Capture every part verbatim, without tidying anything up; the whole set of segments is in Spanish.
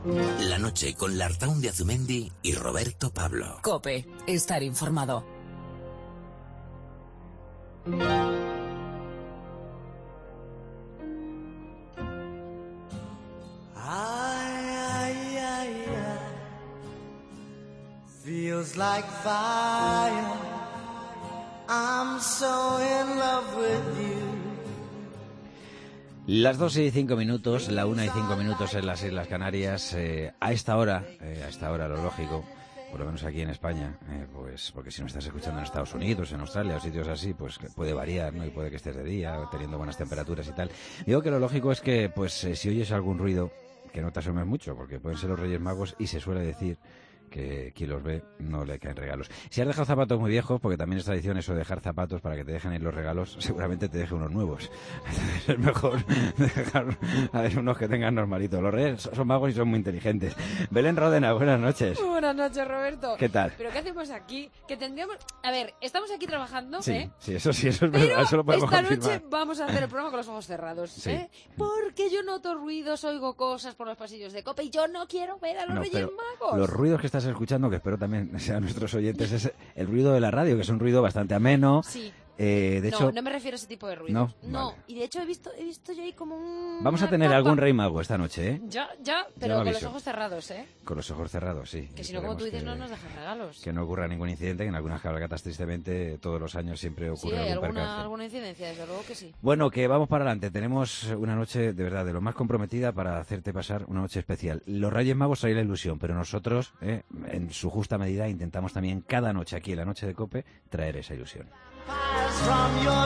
La noche con Lartaun de Azumendi y Roberto Pablo. COPE, estar informado. Ay, ay, ay, ay. Feels like fire. I'm so in love with you. Las dos y cinco minutos, la una y cinco minutos en las Islas Canarias. Eh, a esta hora, eh, a esta hora lo lógico, por lo menos aquí en España, eh, pues porque si no estás escuchando en Estados Unidos, en Australia o sitios así, pues puede variar, ¿no? Y puede que estés de día, teniendo buenas temperaturas y tal. Digo que lo lógico es que, pues eh, si oyes algún ruido, que no te asomes mucho, porque pueden ser los Reyes Magos y se suele decir que quien los ve no le caen regalos. Si has dejado zapatos muy viejos, porque también es tradición eso de dejar zapatos para que te dejen ir los regalos, seguramente te deje unos nuevos. Entonces es mejor dejar a ver unos que tengan normalitos. Los Reyes son magos y son muy inteligentes. Belén Ródena, buenas noches. Muy buenas noches, Roberto. ¿Qué tal? ¿Pero qué hacemos aquí? Que tendríamos... A ver, estamos aquí trabajando, Sí, ¿eh? sí, eso sí, eso es verdad, Pero eso lo podemos esta confirmar. noche vamos a hacer el programa con los ojos cerrados, Sí. ¿eh? Porque yo noto ruidos, oigo cosas por los pasillos de COPE y yo no quiero ver a los No, Reyes pero Magos. los ruidos que estás escuchando, que espero también sean nuestros oyentes, es el ruido de la radio, que es un ruido bastante ameno. Sí. Eh, de no, hecho, no me refiero a ese tipo de ruidos. No, No, vale. y de hecho he visto, he visto yo ahí como un... vamos a tener una algún capa. rey mago esta noche, ¿eh? Ya, ya, Ya pero lo con los aviso. ojos cerrados, ¿eh? Con los ojos cerrados, sí. Que si no, como tú dices, Esperemos no que- nos dejan regalos. Que no ocurra ningún incidente, que en algunas cabalgatas, tristemente, todos los años siempre Sí, ocurre hay algún alguna, percance. alguna incidencia, desde luego que sí. Bueno, que vamos para adelante. Tenemos una noche, de verdad, de lo más comprometida para hacerte pasar una noche especial. Los Reyes Magos traen la ilusión, pero nosotros, eh, en su justa medida, intentamos también cada noche aquí en la noche de COPE traer esa ilusión. Fires from your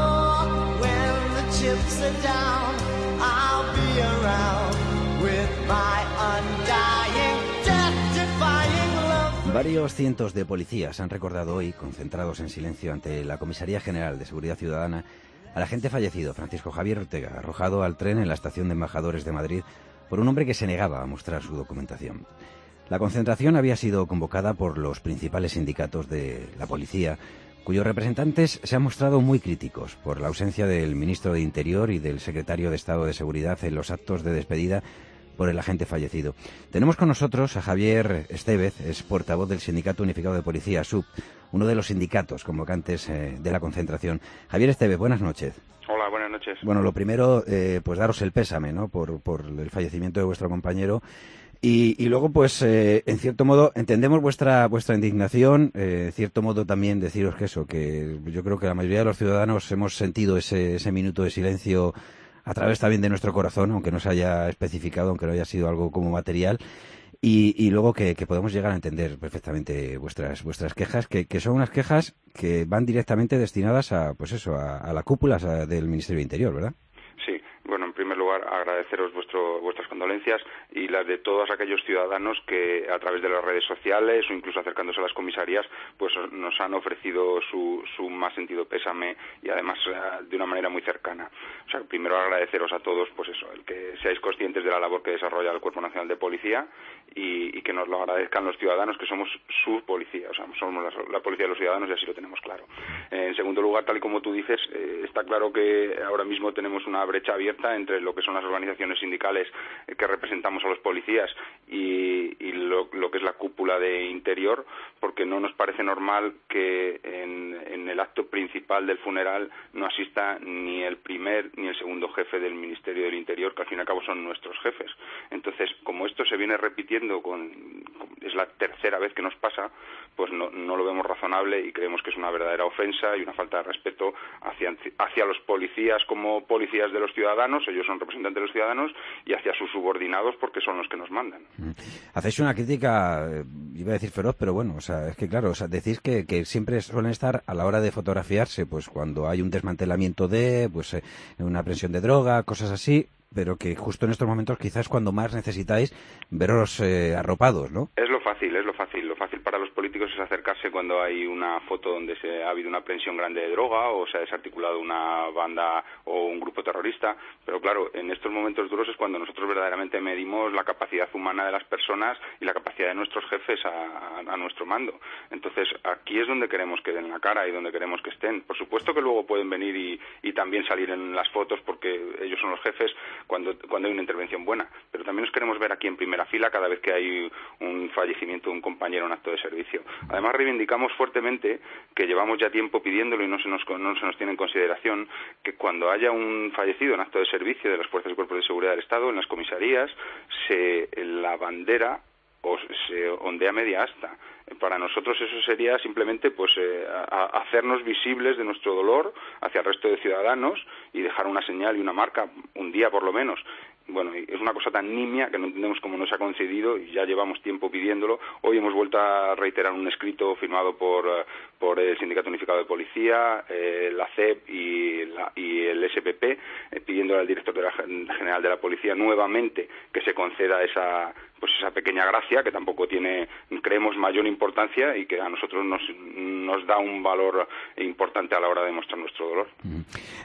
door. When the chips are down, I'll be around with my undying, death-defying love. Varios cientos de policías han recordado hoy, concentrados en silencio ante la Comisaría General de Seguridad Ciudadana, al agente fallecido, Francisco Javier Ortega, arrojado al tren en la estación de Embajadores de Madrid por un hombre que se negaba a mostrar su documentación. La concentración había sido convocada por los principales sindicatos de la policía, cuyos representantes se han mostrado muy críticos por la ausencia del ministro de Interior y del secretario de Estado de Seguridad en los actos de despedida por el agente fallecido. Tenemos con nosotros a Javier Estevez, es portavoz del Sindicato Unificado de Policía, S U P, uno de los sindicatos convocantes eh, de la concentración. Javier Estevez, buenas noches. Hola, buenas noches. Bueno, lo primero, eh, pues daros el pésame, ¿no?, por, por el fallecimiento de vuestro compañero. Y, y luego, pues, eh, en cierto modo, entendemos vuestra vuestra indignación, eh, en cierto modo también deciros que eso, que yo creo que la mayoría de los ciudadanos hemos sentido ese, ese minuto de silencio a través también de nuestro corazón, aunque no se haya especificado, aunque no haya sido algo como material. Y, y luego que, que podemos llegar a entender perfectamente vuestras vuestras quejas, que, que son unas quejas que van directamente destinadas a, pues eso, a, a la cúpula a- del Ministerio de Interior, ¿verdad? Sí, bueno, en primer lugar agradeceros vuestro, vuestras condolencias y las de todos aquellos ciudadanos que a través de las redes sociales o incluso acercándose a las comisarías pues nos han ofrecido su, su más sentido pésame y además eh, de una manera muy cercana. O sea, primero agradeceros a todos pues eso, el que seáis conscientes de la labor que desarrolla el Cuerpo Nacional de Policía y, y que nos lo agradezcan los ciudadanos, que somos su policía, o sea, somos la, la policía de los ciudadanos y así lo tenemos claro. Eh, en segundo lugar, tal y como tú dices, eh, está claro que ahora mismo tenemos una brecha abierta entre lo que son las organizaciones sindicales eh, que representamos a los policías y, y lo, lo que es la cúpula de Interior, porque no nos parece normal que en, en el acto principal del funeral no asista ni el primer ni el segundo jefe del Ministerio del Interior, que al fin y al cabo son nuestros jefes. Entonces, como esto se viene repitiendo, con, con- es la tercera vez que nos pasa, pues no, no lo vemos razonable y creemos que es una verdadera ofensa y una falta de respeto hacia, hacia los policías como policías de los ciudadanos, ellos son representantes de los ciudadanos, y hacia sus subordinados porque son los que nos mandan. Hacéis una crítica, eh, iba a decir feroz, pero bueno, o sea, es que claro, o sea, decís que, que siempre suelen estar a la hora de fotografiarse, pues cuando hay un desmantelamiento de, pues eh, una presión de droga, cosas así, pero que justo en estos momentos quizás cuando más necesitáis veros eh, arropados, ¿no? Es lo fácil fácil, es lo fácil. Lo fácil para los políticos es acercarse cuando hay una foto donde se ha habido una aprehensión grande de droga o se ha desarticulado una banda o un grupo terrorista. Pero claro, en estos momentos duros es cuando nosotros verdaderamente medimos la capacidad humana de las personas y la capacidad de nuestros jefes a, a nuestro mando. Entonces, aquí es donde queremos que den la cara y donde queremos que estén. Por supuesto que luego pueden venir y, y también salir en las fotos porque ellos son los jefes cuando, cuando hay una intervención buena. Pero también nos queremos ver aquí en primera fila cada vez que hay un fallecimiento de un compañero en acto de servicio. Además, reivindicamos fuertemente, que llevamos ya tiempo pidiéndolo y no se nos, no se nos tiene en consideración, que cuando haya un fallecido en acto de servicio de las fuerzas y cuerpos de seguridad del Estado, en las comisarías, se, la bandera o se ondea media asta. Para nosotros eso sería simplemente pues eh, a, a hacernos visibles de nuestro dolor hacia el resto de ciudadanos y dejar una señal y una marca, un día por lo menos. Bueno, es una cosa tan nimia que no entendemos cómo nos ha concedido y ya llevamos tiempo pidiéndolo. Hoy hemos vuelto a reiterar un escrito firmado por, por el Sindicato Unificado de Policía, eh, la C E P y, la, y el S P P, eh, pidiéndole al director de la, general de la Policía nuevamente que se conceda esa pues esa pequeña gracia que tampoco tiene, creemos, mayor importancia y que a nosotros nos, nos da un valor importante a la hora de mostrar nuestro dolor. Mm.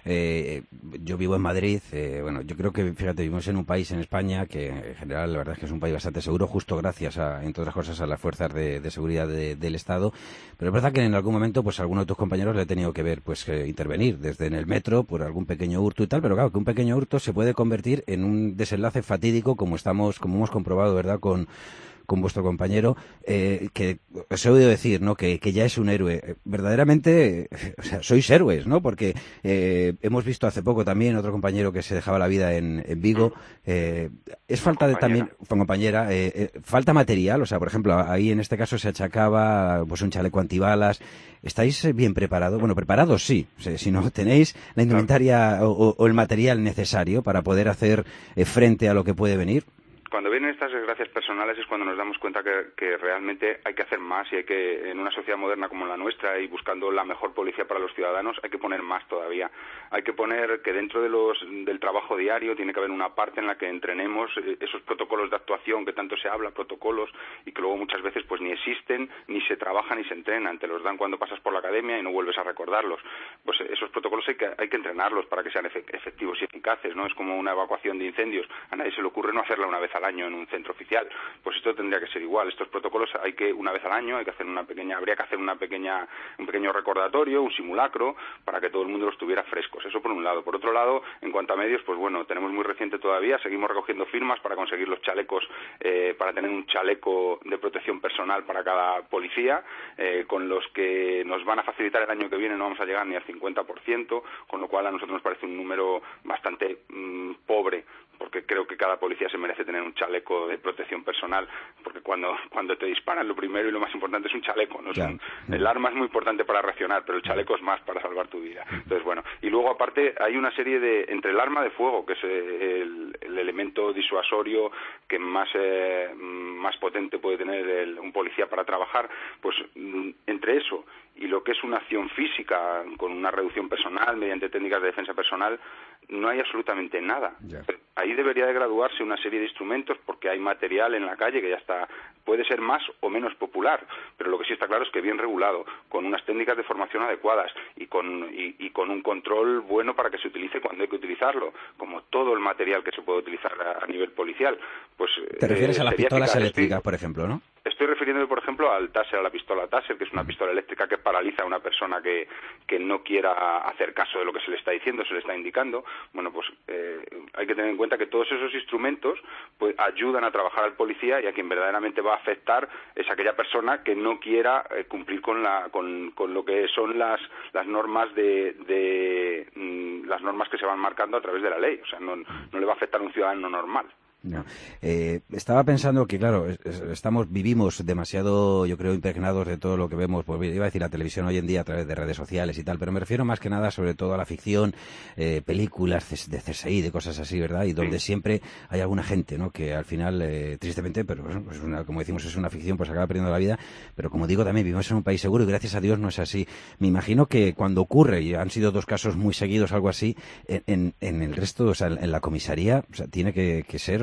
Eh, yo vivo en Madrid, eh, bueno, yo creo que, fíjate, vivimos en un país, en España, que en general la verdad es que es un país bastante seguro, justo gracias, a, entre otras cosas, a las fuerzas de, de seguridad de, del Estado, pero es verdad que en algún momento, pues alguno de tus compañeros le ha tenido que ver, pues, eh, intervenir desde en el metro por algún pequeño hurto y tal, pero claro, que un pequeño hurto se puede convertir en un desenlace fatídico, como estamos, como hemos comprobado, ¿verdad?, con con vuestro compañero, eh, que os he oído decir, ¿no?, que, que ya es un héroe. Verdaderamente, eh, o sea, sois héroes, ¿no?, porque eh, hemos visto hace poco también otro compañero que se dejaba la vida en, en Vigo. Eh, es falta de también, compañera, eh, eh, falta material, o sea, por ejemplo, ahí en este caso se achacaba pues un chaleco antibalas. ¿Estáis bien preparados? Bueno, preparados sí, si no tenéis la indumentaria o, o el material necesario para poder hacer eh, frente a lo que puede venir. Cuando vienen estas desgracias personales es cuando nos damos cuenta que, que realmente hay que hacer más y hay que, en una sociedad moderna como la nuestra y buscando la mejor policía para los ciudadanos, hay que poner más todavía. Hay que poner que dentro de los, del trabajo diario tiene que haber una parte en la que entrenemos esos protocolos de actuación que tanto se habla, protocolos, y que luego muchas veces pues ni existen, ni se trabajan, ni se entrenan. Te los dan cuando pasas por la academia y no vuelves a recordarlos. Pues esos protocolos hay que, hay que entrenarlos para que sean efectivos y eficaces, ¿no? Es como una evacuación de incendios. A nadie se le ocurre no hacerla una vez al año en un centro oficial. Pues esto tendría que ser igual. Estos protocolos hay que, una vez al año, hay que hacer una pequeña, habría que hacer una pequeña, un pequeño recordatorio, un simulacro, para que todo el mundo los tuviera frescos. Eso por un lado. Por otro lado, en cuanto a medios, pues bueno, tenemos muy reciente todavía, seguimos recogiendo firmas para conseguir los chalecos, eh, para tener un chaleco de protección personal para cada policía, eh, con los que nos van a facilitar el año que viene, no vamos a llegar ni al cincuenta por ciento, con lo cual a nosotros nos parece un número bastante mmm, pobre, porque creo que cada policía se merece tener un chaleco de protección personal, porque cuando cuando te disparan lo primero y lo más importante es un chaleco, ¿no? Es un, el arma es muy importante para reaccionar, pero el chaleco es más para salvar tu vida. Entonces, bueno, y luego aparte hay una serie de, entre el arma de fuego, que es el, el elemento disuasorio que más eh, más potente puede tener el, un policía para trabajar, pues entre eso y lo que es una acción física con una reducción personal mediante técnicas de defensa personal, no hay absolutamente nada. Yeah. Ahí debería de graduarse una serie de instrumentos porque hay material en la calle que ya está, puede ser más o menos popular, pero lo que sí está claro es que bien regulado, con unas técnicas de formación adecuadas y con, y, y con un control bueno para que se utilice cuando hay que utilizarlo, como todo el material que se puede utilizar a, a nivel policial. Pues te refieres eh, a las pistolas eficaz. eléctricas, por ejemplo, ¿no? Estoy refiriéndome, por ejemplo, al Taser, a la pistola Taser, que es una pistola eléctrica que paraliza a una persona que, que no quiera hacer caso de lo que se le está diciendo, se le está indicando. Bueno, pues eh, hay que tener en cuenta que todos esos instrumentos pues ayudan a trabajar al policía, y a quien verdaderamente va a afectar es aquella persona que no quiera eh, cumplir con la con, con lo que son las las normas de, de mm, las normas que se van marcando a través de la ley. O sea, no, no le va a afectar a un ciudadano normal. No. Eh, estaba pensando que, claro, estamos vivimos demasiado, yo creo, impregnados de todo lo que vemos, pues iba a decir la televisión hoy en día a través de redes sociales y tal, pero me refiero más que nada sobre todo a la ficción, eh, películas de C S I, de cosas así, ¿verdad? Y donde sí. siempre hay alguna gente, ¿no?, que al final, eh, tristemente, pero bueno, pues una, como decimos, es una ficción, pues acaba perdiendo la vida, pero como digo también, vivimos en un país seguro y gracias a Dios no es así. Me imagino que cuando ocurre, y han sido dos casos muy seguidos, algo así, en, en, en el resto, o sea, en la comisaría, o sea, tiene que, que ser, o sea,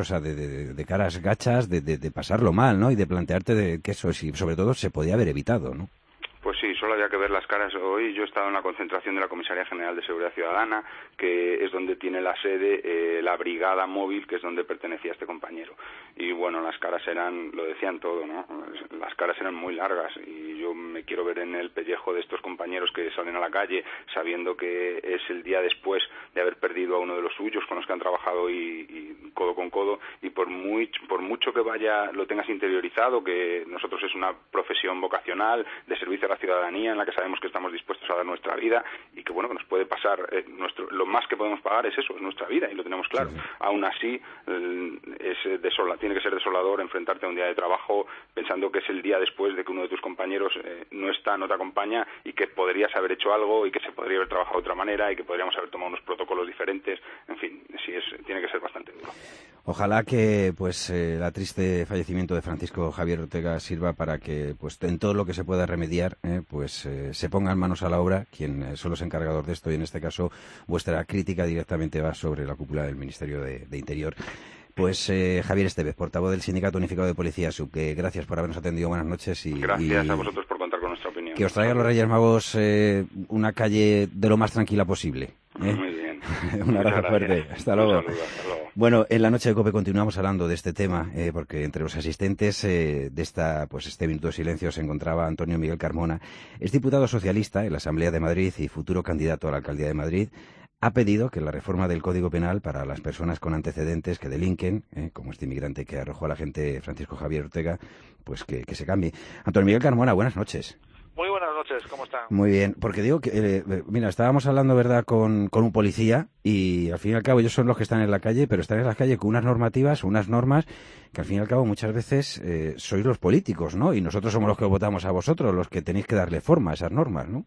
sea, de, de, de caras gachas, de, de, de pasarlo mal, ¿no? Y de plantearte de que eso, si, sobre todo, se podía haber evitado, ¿no? Pues sí, solo había que ver las caras. Hoy yo he estado en la concentración de la Comisaría General de Seguridad Ciudadana, que es donde tiene la sede eh, la brigada móvil, que es donde pertenecía este compañero. Y bueno, las caras eran, lo decían todo, ¿no? Las caras eran muy largas y yo me quiero ver en el pellejo de estos compañeros que salen a la calle sabiendo que es el día después de haber perdido a uno de los suyos con los que han trabajado y, y codo con codo, y por muy por mucho que vaya lo tengas interiorizado, que nosotros es una profesión vocacional de servicio a la ciudadanía en la que sabemos que estamos dispuestos a dar nuestra vida y que bueno, que nos puede pasar, eh, nuestro, lo más que podemos pagar es eso, es nuestra vida, y lo tenemos claro. Sí, sí. Aún así eh, es desola, tiene que ser desolador enfrentarte a un día de trabajo pensando que es el día después de que uno de tus compañeros eh, no está, no te acompaña, y que podrías haber hecho algo y que se podría haber trabajado de otra manera y que podríamos haber tomado unos protocolos diferentes. En fin, sí, es, tiene que ser bastante duro. Ojalá que pues eh, la triste fallecimiento de Francisco Javier Ortega sirva para que pues en todo lo que se pueda remediar eh, pues eh, se pongan manos a la obra quien eh, son los encargados de esto, y en este caso vuestra crítica directamente va sobre la cúpula del Ministerio de, de Interior. Pues eh, Javier Estevez, portavoz del Sindicato Unificado de Policía S U B, que gracias por habernos atendido, buenas noches. Y gracias y, a vosotros por contar con nuestra opinión. Que os traigan los Reyes Magos eh, una calle de lo más tranquila posible. ¿eh? Muy bien. Un abrazo fuerte. Hasta luego. Un saludo, hasta luego. Bueno, en la noche de COPE continuamos hablando de este tema, eh, porque entre los asistentes eh, de esta, pues este minuto de silencio se encontraba Antonio Miguel Carmona. Es diputado socialista en la Asamblea de Madrid y futuro candidato a la alcaldía de Madrid. Ha pedido que la reforma del Código Penal para las personas con antecedentes que delinquen, eh, como este inmigrante que arrojó a la gente Francisco Javier Ortega, pues que, que se cambie. Antonio Miguel Carmona, buenas noches. Muy buenas noches, ¿cómo están? Muy bien, porque digo que, eh, mira, estábamos hablando, ¿verdad?, con, con un policía y al fin y al cabo ellos son los que están en la calle, pero están en la calle con unas normativas, unas normas que al fin y al cabo muchas veces eh, sois los políticos, ¿no? Y nosotros somos los que votamos a vosotros, los que tenéis que darle forma a esas normas, ¿no?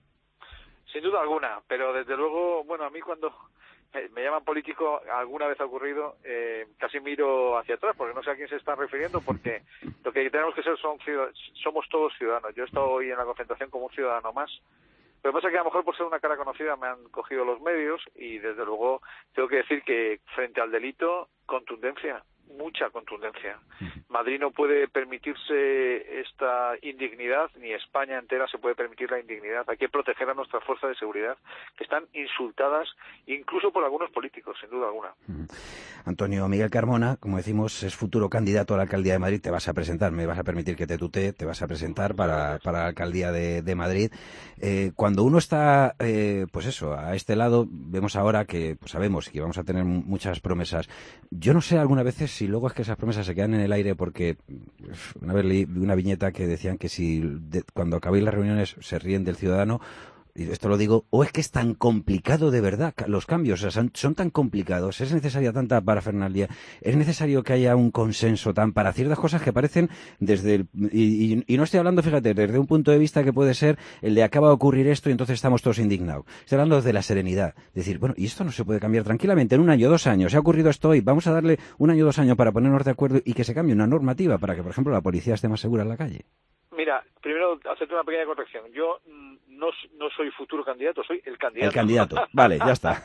Sin duda alguna, pero desde luego, bueno, a mí cuando me, me llaman político, alguna vez ha ocurrido, eh, casi miro hacia atrás, porque no sé a quién se están refiriendo, porque lo que tenemos que ser son somos todos ciudadanos. Yo he estado hoy en la concentración como un ciudadano más. Lo que pasa es que a lo mejor por ser una cara conocida me han cogido los medios y desde luego tengo que decir que frente al delito, contundencia, mucha contundencia. Madrid no puede permitirse esta indignidad, ni España entera se puede permitir la indignidad. Hay que proteger a nuestras fuerzas de seguridad, que están insultadas incluso por algunos políticos, sin duda alguna. Antonio Miguel Carmona, como decimos, es futuro candidato a la alcaldía de Madrid. Te vas a presentar, me vas a permitir que te tutee, te vas a presentar para, para la alcaldía de, de Madrid. Eh, cuando uno está, eh, pues eso, a este lado, vemos ahora que pues sabemos que vamos a tener muchas promesas. Yo no sé algunas veces si luego es que esas promesas se quedan en el aire, porque una vez leí una viñeta que decían que si de, cuando acabéis las reuniones se ríen del ciudadano, y esto lo digo, o es que es tan complicado de verdad los cambios, o sea, son, son tan complicados, es necesaria tanta parafernalia, es necesario que haya un consenso tan para ciertas cosas que parecen desde el, y, y, y no estoy hablando, fíjate, desde un punto de vista que puede ser el de acaba de ocurrir esto y entonces estamos todos indignados. Estoy hablando de la serenidad, decir, bueno, y esto no se puede cambiar tranquilamente en un año, dos años, se ha ocurrido esto hoy, vamos a darle un año, dos años para ponernos de acuerdo y que se cambie una normativa para que, por ejemplo, la policía esté más segura en la calle. Mira, primero hacerte una pequeña corrección. Yo no, no soy futuro candidato, soy el candidato. El candidato, vale, ya está.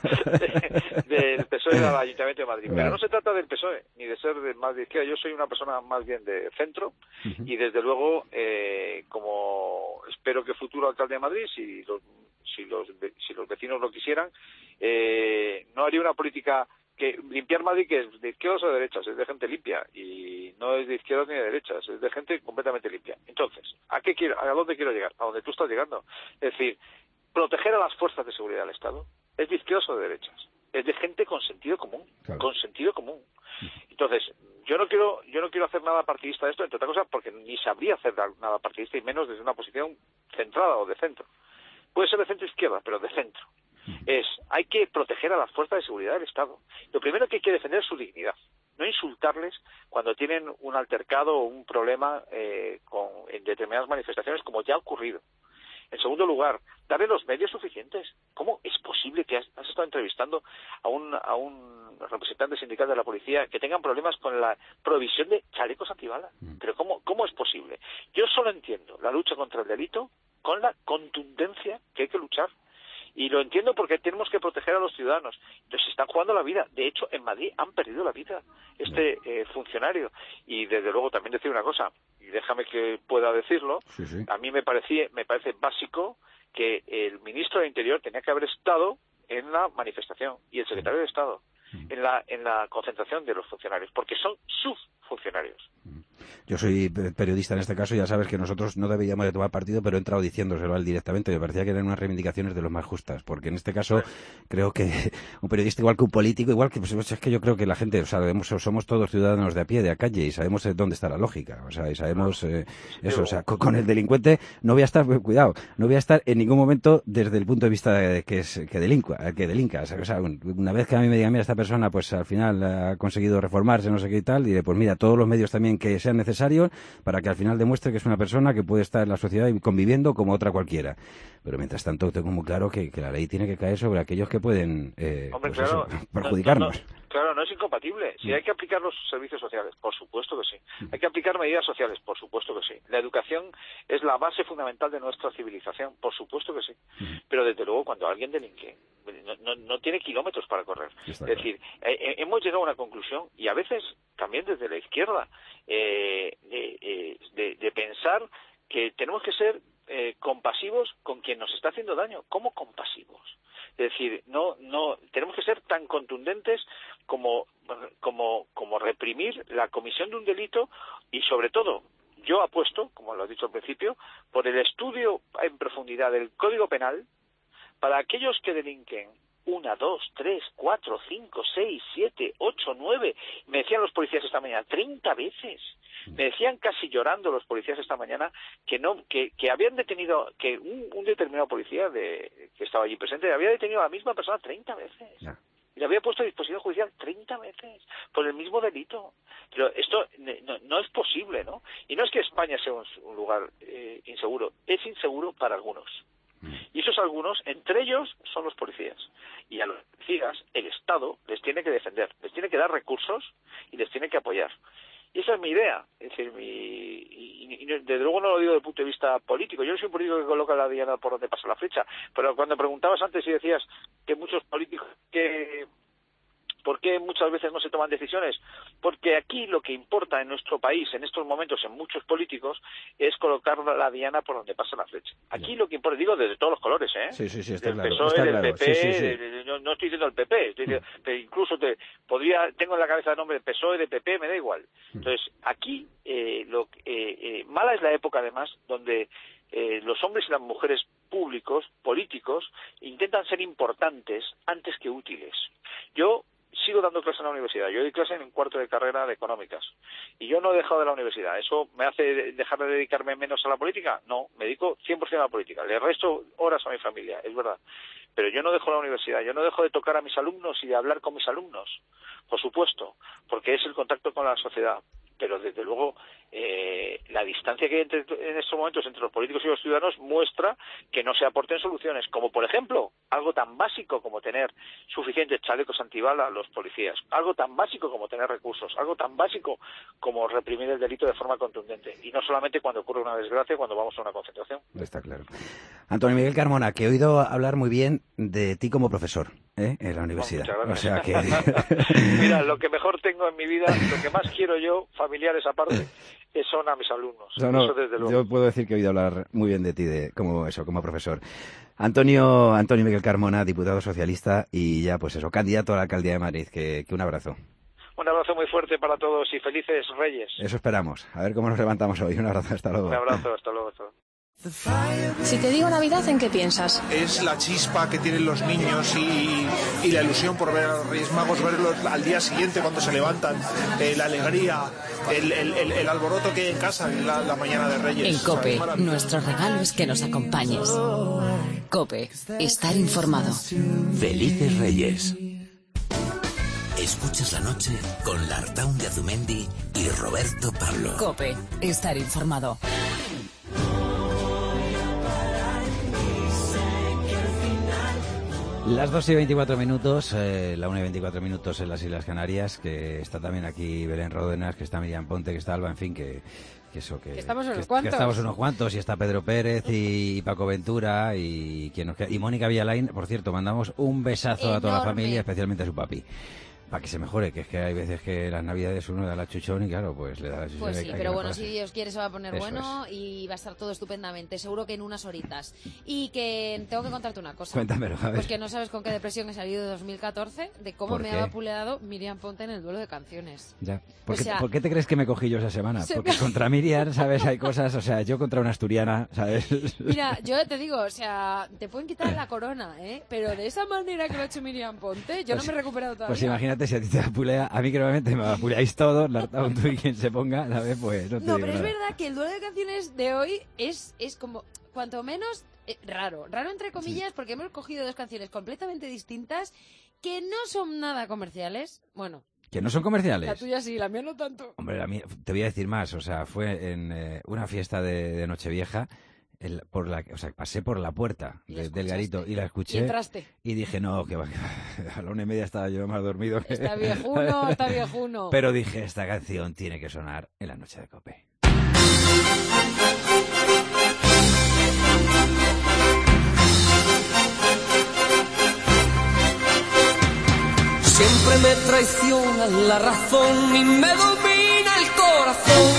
de, del P S O E al Ayuntamiento de Madrid. Vale. Pero no se trata del P S O E, ni de ser de más de izquierda. Yo soy una persona más bien de centro uh-huh. y desde luego, eh, como espero que futuro alcalde de Madrid, si los, si los, si los vecinos lo quisieran, eh, no haría una política que limpiar Madrid, que es de izquierdas o de derechas, es de gente limpia y no es de izquierdas ni de derechas, es de gente completamente limpia. Entonces, ¿a qué quiero, a dónde quiero llegar? A donde tú estás llegando. Es decir, proteger a las fuerzas de seguridad del Estado es de izquierdas o de derechas, es de gente con sentido común, claro. con sentido común. Entonces, yo no quiero, yo no quiero hacer nada partidista de esto, entre otras cosas, porque ni sabría hacer nada partidista y menos desde una posición centrada o de centro. Puede ser de centro izquierda, pero de centro. Es, hay que proteger a las fuerzas de seguridad del Estado. Lo primero que hay que defender es su dignidad, no insultarles cuando tienen un altercado o un problema eh, con, en determinadas manifestaciones, como ya ha ocurrido. En segundo lugar, darle los medios suficientes. ¿Cómo es posible que has, has estado entrevistando a un, a un representante sindical de la policía que tengan problemas con la provisión de chalecos antibalas? Pero ¿cómo, cómo es posible? Yo solo entiendo la lucha contra el delito con la contundencia que hay que luchar. Y lo entiendo porque tenemos que proteger a los ciudadanos. Entonces están jugando la vida. De hecho, en Madrid han perdido la vida este eh, funcionario. Y desde luego también decir una cosa, y déjame que pueda decirlo, sí, sí. a mí me parecía, me parece básico que el ministro de Interior tenía que haber estado en la manifestación y el secretario de Estado en la en la concentración de los funcionarios, porque son sus funcionarios. Yo soy periodista en este caso, ya sabes que nosotros no deberíamos de tomar partido, pero he entrado diciéndoselo a él directamente. Me parecía que eran unas reivindicaciones de lo más justas, porque en este caso creo que un periodista igual que un político, igual que, pues es que yo creo que la gente, o sea, somos todos ciudadanos de a pie, de a calle, y sabemos dónde está la lógica, o sea, y sabemos eh, eso, o sea, con, con el delincuente no voy a estar, cuidado, no voy a estar en ningún momento desde el punto de vista de que es que delinqua, que delinca, o sea, o sea, una vez que a mí me digan, mira, esta persona pues al final ha conseguido reformarse, no sé qué y tal, diré, pues mira, todos los medios también que sean necesarios para que al final demuestre que es una persona que puede estar en la sociedad y conviviendo como otra cualquiera. Pero mientras tanto tengo muy claro que, que la ley tiene que caer sobre aquellos que pueden eh, Hombre, pues claro, eso, perjudicarnos. No, no, no, claro, no es incompatible. Si hay que aplicar los servicios sociales, por supuesto que sí. Hay que aplicar medidas sociales, por supuesto que sí. La educación es la base fundamental de nuestra civilización, por supuesto que sí. Pero desde luego cuando alguien delinque, no, no, no tiene kilómetros para correr. Es decir, eh, hemos llegado a una conclusión, y a veces también desde la izquierda, eh, de, de, de pensar que tenemos que ser eh, compasivos con quien nos está haciendo daño. ¿Cómo compasivos? Es decir, no, no, tenemos que ser tan contundentes como, como, como reprimir la comisión de un delito, y sobre todo, yo apuesto, como lo he dicho al principio, por el estudio en profundidad del Código Penal para aquellos que delinquen una, dos, tres, cuatro, cinco, seis, siete, ocho, nueve. Me decían los policías esta mañana, treinta veces. Me decían casi llorando los policías esta mañana que no, que, que habían detenido, que un, un determinado policía de, que estaba allí presente había detenido a la misma persona treinta veces. Ya. Y le había puesto a disposición judicial treinta veces por el mismo delito. Pero esto no, no es posible, ¿no? Y no es que España sea un, un lugar eh, inseguro, es inseguro para algunos. Y esos algunos, entre ellos, son los policías. Y a los policías, el Estado les tiene que defender, les tiene que dar recursos y les tiene que apoyar. Y esa es mi idea. Es decir, mi, y, y, y desde luego no lo digo desde el punto de vista político. Yo no soy un político que coloca la diana por donde pasa la flecha. Pero cuando preguntabas antes y decías que muchos políticos que... ¿Por qué muchas veces no se toman decisiones? Porque aquí lo que importa en nuestro país, en estos momentos, en muchos políticos, es colocar la diana por donde pasa la flecha. Aquí lo que importa, digo, desde todos los colores, ¿eh? Sí, sí, sí, está del claro. P S O E, Está del claro. P P, sí, sí, sí. de, de, no, no estoy diciendo el P P, estoy diciendo, mm. pero incluso te podría, tengo en la cabeza el nombre del P S O E, de P P, me da igual. Entonces, aquí, eh, lo, eh, eh, mala es la época, además, donde eh, los hombres y las mujeres públicos, políticos, intentan ser importantes antes que útiles. Yo sigo dando clases en la universidad. Yo doy clase en un cuarto de carrera de económicas. Y yo no he dejado de la universidad. ¿Eso me hace dejar de dedicarme menos a la política? No, me dedico cien por ciento a la política. Le resto horas a mi familia, es verdad. Pero yo no dejo la universidad. Yo no dejo de tocar a mis alumnos y de hablar con mis alumnos. Por supuesto, porque es el contacto con la sociedad. Pero desde luego eh, la distancia que hay entre, en estos momentos entre los políticos y los ciudadanos muestra que no se aporten soluciones, como por ejemplo algo tan básico como tener suficientes chalecos antibala a los policías, algo tan básico como tener recursos, algo tan básico como reprimir el delito de forma contundente, y no solamente cuando ocurre una desgracia, cuando vamos a una concentración. Está claro. Antonio Miguel Carmona, que he oído hablar muy bien de ti como profesor, ¿eh? En la universidad. Bueno, o sea que... Mira, lo que mejor tengo en mi vida, lo que más quiero yo, familiares aparte, son a mis alumnos. No, no, eso desde luego. Yo puedo decir que he oído hablar muy bien de ti de, como eso, como profesor. Antonio Antonio Miguel Carmona, diputado socialista y ya pues eso, candidato a la alcaldía de Madrid. Que, que un abrazo. Un abrazo muy fuerte para todos y felices Reyes. Eso esperamos. A ver cómo nos levantamos hoy. Un abrazo, hasta luego. Un abrazo, hasta luego. Hasta luego. Si te digo Navidad, ¿en qué piensas? Es la chispa que tienen los niños y, y la ilusión por ver a los Reyes Magos, verlos al día siguiente cuando se levantan, eh, la alegría, el, el, el, el alboroto que hay en casa en la, la mañana de Reyes. En COPE, nuestro regalo es que nos acompañes. COPE, estar informado. Felices Reyes. Escuchas la noche con Lartaun de Azumendi y Roberto Pablo. COPE, estar informado. Las dos y veinticuatro minutos, eh, la una y veinticuatro minutos en las Islas Canarias, que está también aquí Belén Ródenas, que está Miriam Ponte, que está Alba, en fin, que, que eso que, que estamos unos que, cuantos. Que estamos unos cuantos y está Pedro Pérez y, y Paco Ventura y quien nos queda, y Mónica Villalain. Por cierto, mandamos un besazo Enorme. a toda la familia, especialmente a su papi. Para que se mejore, que es que hay veces que las navidades uno da la chuchón y claro, pues le da la chuchón. Pues sí, hay que pero bueno, mejorarse. si Dios quiere se va a poner Eso bueno y va a estar todo estupendamente, seguro que en unas horitas. Y que tengo que contarte una cosa. Cuéntamelo, a ver. Pues que no sabes con qué depresión he salido de dos mil catorce, de cómo ¿Por me qué? ha vapuleado Miriam Ponte en el duelo de canciones. Ya. ¿Por, O qué, sea, ¿Por qué te crees que me cogí yo esa semana? se Porque me- contra Miriam, ¿sabes? Hay cosas, o sea, yo contra una asturiana, ¿sabes? Mira, yo te digo, o sea, te pueden quitar la corona, ¿eh? Pero de esa manera que lo ha hecho Miriam Ponte, yo Pues- no me he recuperado todavía. Pues imagínate si a ti te vapulea, a mí que normalmente me vapuleáis todos, Lartaun, tú y quien se ponga, ¿sabes? Pues no te No, digo pero es nada. verdad que el duelo de canciones de hoy es, es como, cuanto menos, eh, raro. Raro entre comillas, porque hemos cogido dos canciones completamente distintas que no son nada comerciales. Bueno, Que no son comerciales. la tuya sí, la mía no tanto. Hombre, la mía- te voy a decir más, o sea, fue en eh, una fiesta de, de Nochevieja, el- por la, o sea, pasé por la puerta ¿Y la de- del escuchaste? garito y la escuché. Y entraste. Y dije, no, que va, que va, a la una y media estaba yo más dormido que... Está viejuno, está viejuno. Pero dije, esta canción tiene que sonar en la noche de COPE. Siempre me traiciona la razón y me domina el corazón.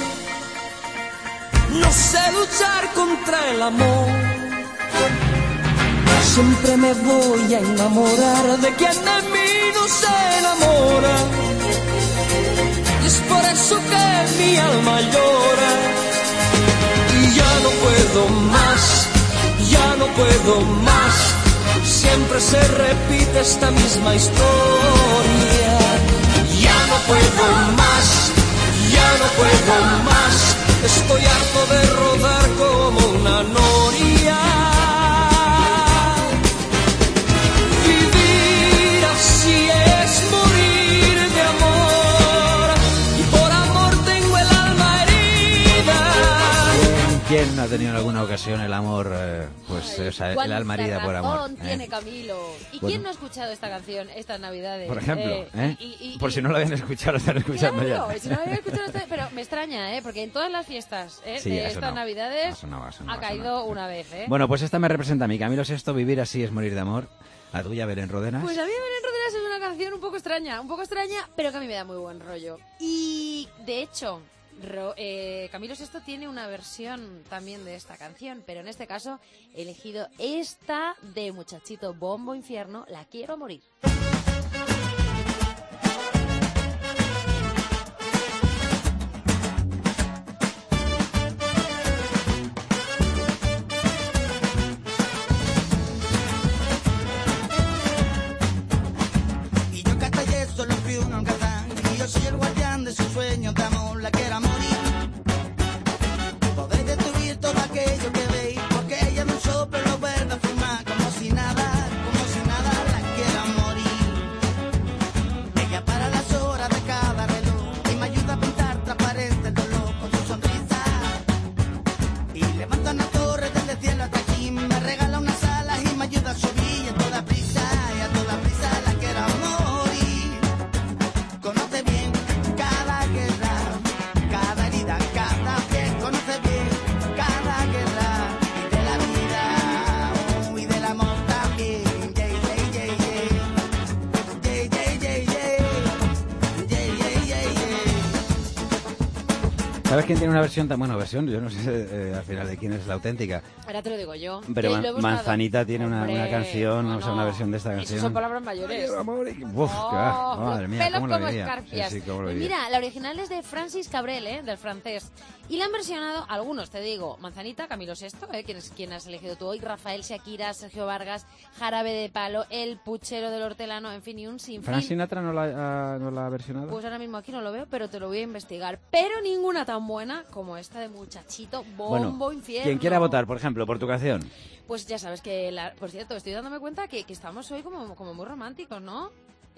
No sé luchar contra el amor. Siempre me voy a enamorar de quien de mí no se enamora. Y es por eso que mi alma llora. Y ya no puedo más, ya no puedo más. Siempre se repite esta misma historia. Ya no puedo más, ya no puedo más. Estoy harto de rodar como una noria. Vivir así es morir de amor. Y por amor tengo el alma herida. ¿Quién no ha tenido en alguna ocasión el amor, eh, pues, o sea, el alma herida por amor? razón ¿eh? tiene Camilo. ¿Y Bueno. quién no ha escuchado esta canción estas navidades? Por ejemplo, Eh, ¿eh? y- y- y- Por si no lo habían escuchado, lo están escuchando Claro, ya. y si no lo había escuchado esta- pero me extraña, ¿eh? Porque en todas las fiestas ¿eh? Sí, de ha estas sonado. navidades Ha sonado, ha sonado, ha ha caído sonado. una vez, ¿eh? Bueno, pues esta me representa a mí. Camilo Sesto, Vivir así es morir de amor. La tuya, Belén Rodenas. Pues a mí Belén Rodenas es una canción un poco extraña, un poco extraña, pero que a mí me da muy buen rollo. Y de hecho, Ro- eh, Camilo Sesto tiene una versión también de esta canción, pero en este caso he elegido esta de Muchachito Bombo Infierno, La quiero morir. Y yo catallé solo fui un holgazán. Y yo soy el guardián de sus sueños de amor. La quiero morir. Podéis destruir todo aquello que veis. Porque ella de un soplo lo vuelve a fumar. Como si nada, como si nada. La quiero morir. Ella para las horas de cada reloj. Y me ayuda a pintar transparente el dolor con su sonrisa. Y levanta una torre desde el cielo hasta aquí. Me regala unas alas y me ayuda a subir a toda prisa. Y a toda prisa la quiero morir. Conoce bien cada guerra, cada herida, cada piel. Conoce bien cada guerra. Y de la vida, oh, y del amor también. Yeah, yeah, yeah, yeah. Yeah, yeah, yeah, yeah. Yeah, yeah, yeah, yeah. ¿Sabes quién tiene una versión tan buena versión? Yo no sé eh, al final de quién es la auténtica. Ahora te lo digo yo. Pero que Man- lo he buscado. Manzanita tiene una, Hombre, una canción, no, o sea, una no. versión de esta Esas canción. son palabras mayores. Uf, Oh, qué va. Madre los mía, pelos cómo lo como vivía. escarpias. Sí, sí, cómo lo Pues vivía. mira, la original es de Francis Cabrel, ¿eh? Del francés. Y la han versionado algunos, te digo, Manzanita, Camilo Sesto, ¿eh? Quien, es, quien has elegido tú hoy, Rafael Shakira, Sergio Vargas, Jarabe de Palo, El Puchero del Hortelano, en fin, y un sinfín. ¿Frank Sinatra no la, ha- no la ha versionado? Pues ahora mismo aquí no lo veo, pero te lo voy a investigar. Pero ninguna tan buena como esta de Muchachito Bombo Bueno, Infierno. quien quiera votar, por ejemplo, por tu canción. Pues ya sabes que, la, por cierto, estoy dándome cuenta que, que estamos hoy como, como muy románticos, ¿no?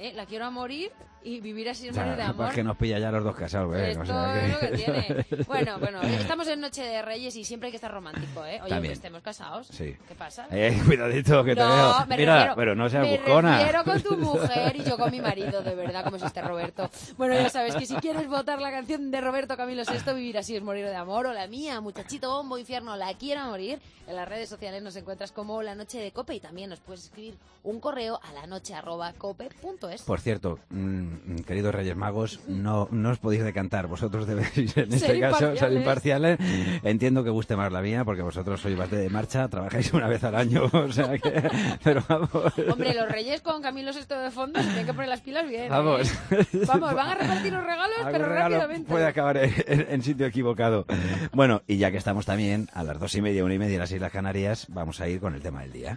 ¿eh? La quiero a morir y vivir así en O sea, morir de amor. es que nos pilla ya los dos casados, ¿eh? Esto O sea, que... es lo que tiene. Bueno, bueno, estamos en Noche de Reyes y siempre hay que estar romántico, ¿eh? Oye, También. que estemos casados. Sí. ¿Qué pasa? Eh, cuidadito, que te no, veo. Me Mira, refiero, pero no seas me buscona. Me refiero con tu mujer y yo con mi marido, de verdad, como es este Roberto. Bueno, ya sabes que si quieres votar la canción de Roberto Camilo sexto, Vivir así es morir de amor, o la mía, Muchachito Bombo Infierno, La quiero a morir, en las redes sociales nos encuentras como La Noche de Cope y también nos puedes escribir un correo a la noche arroba cope punto es. Por cierto, mmm, queridos Reyes Magos, no, no os podéis decantar. Vosotros debéis, en este ser caso, ser imparciales. imparciales. Entiendo que guste más la mía, porque vosotros sois bastante de marcha, trabajáis una vez al año, o sea que... Pero vamos... Hombre, los Reyes con Camilo sexto de fondo se tienen que poner las pilas bien. Vamos. ¿eh? Vamos, van a repartir los regalos, Algún pero regalo rápidamente. puede acabar en, en- en sitio equivocado. Bueno, y ya que estamos también a las dos y media, una y media en las Islas Canarias, vamos a ir con el tema del día.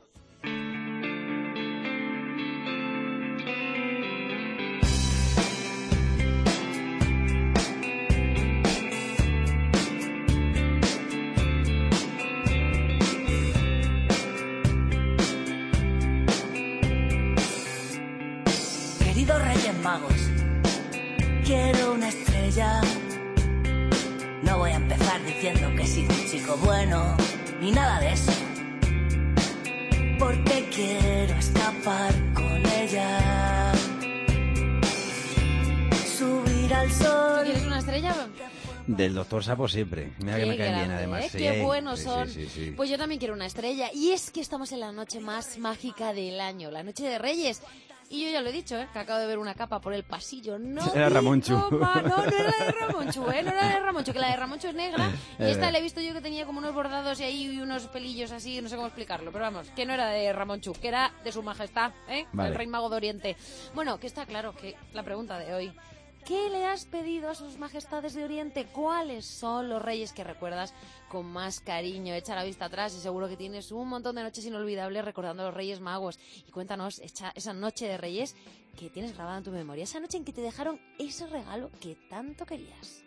Queridos Reyes Magos, quiero una estrella. No voy a empezar diciendo que he sido un chico bueno, ni nada de eso. Porque quiero escapar con ella. Subir al sol. ¿Tú quieres una estrella? Del doctor Sapo siempre. Mira que Qué me caen bien, grande, además. ¿eh? Sí, Qué buenos sí, son. sí, sí, sí. Pues yo también quiero una estrella. Y es que estamos en la noche más mágica del año, la noche de Reyes. Y yo ya lo he dicho, ¿eh? Que acabo de ver una capa por el pasillo. No Era vi Ramonchu. copa. No, no era la de Ramonchu, ¿eh? No era la de Ramonchu, que la de Ramonchu es negra. Y Eh. esta la he visto yo que tenía como unos bordados y ahí y unos pelillos así, no sé cómo explicarlo. Pero vamos, que no era de Ramonchu, que era de su majestad, ¿eh? Vale. El rey mago de Oriente. Bueno, que está claro que la pregunta de hoy... ¿Qué le has pedido a sus majestades de Oriente? ¿Cuáles son los reyes que recuerdas con más cariño? Echa la vista atrás y seguro que tienes un montón de noches inolvidables recordando a los Reyes Magos. Y cuéntanos echa esa noche de Reyes que tienes grabada en tu memoria. Esa noche en que te dejaron ese regalo que tanto querías.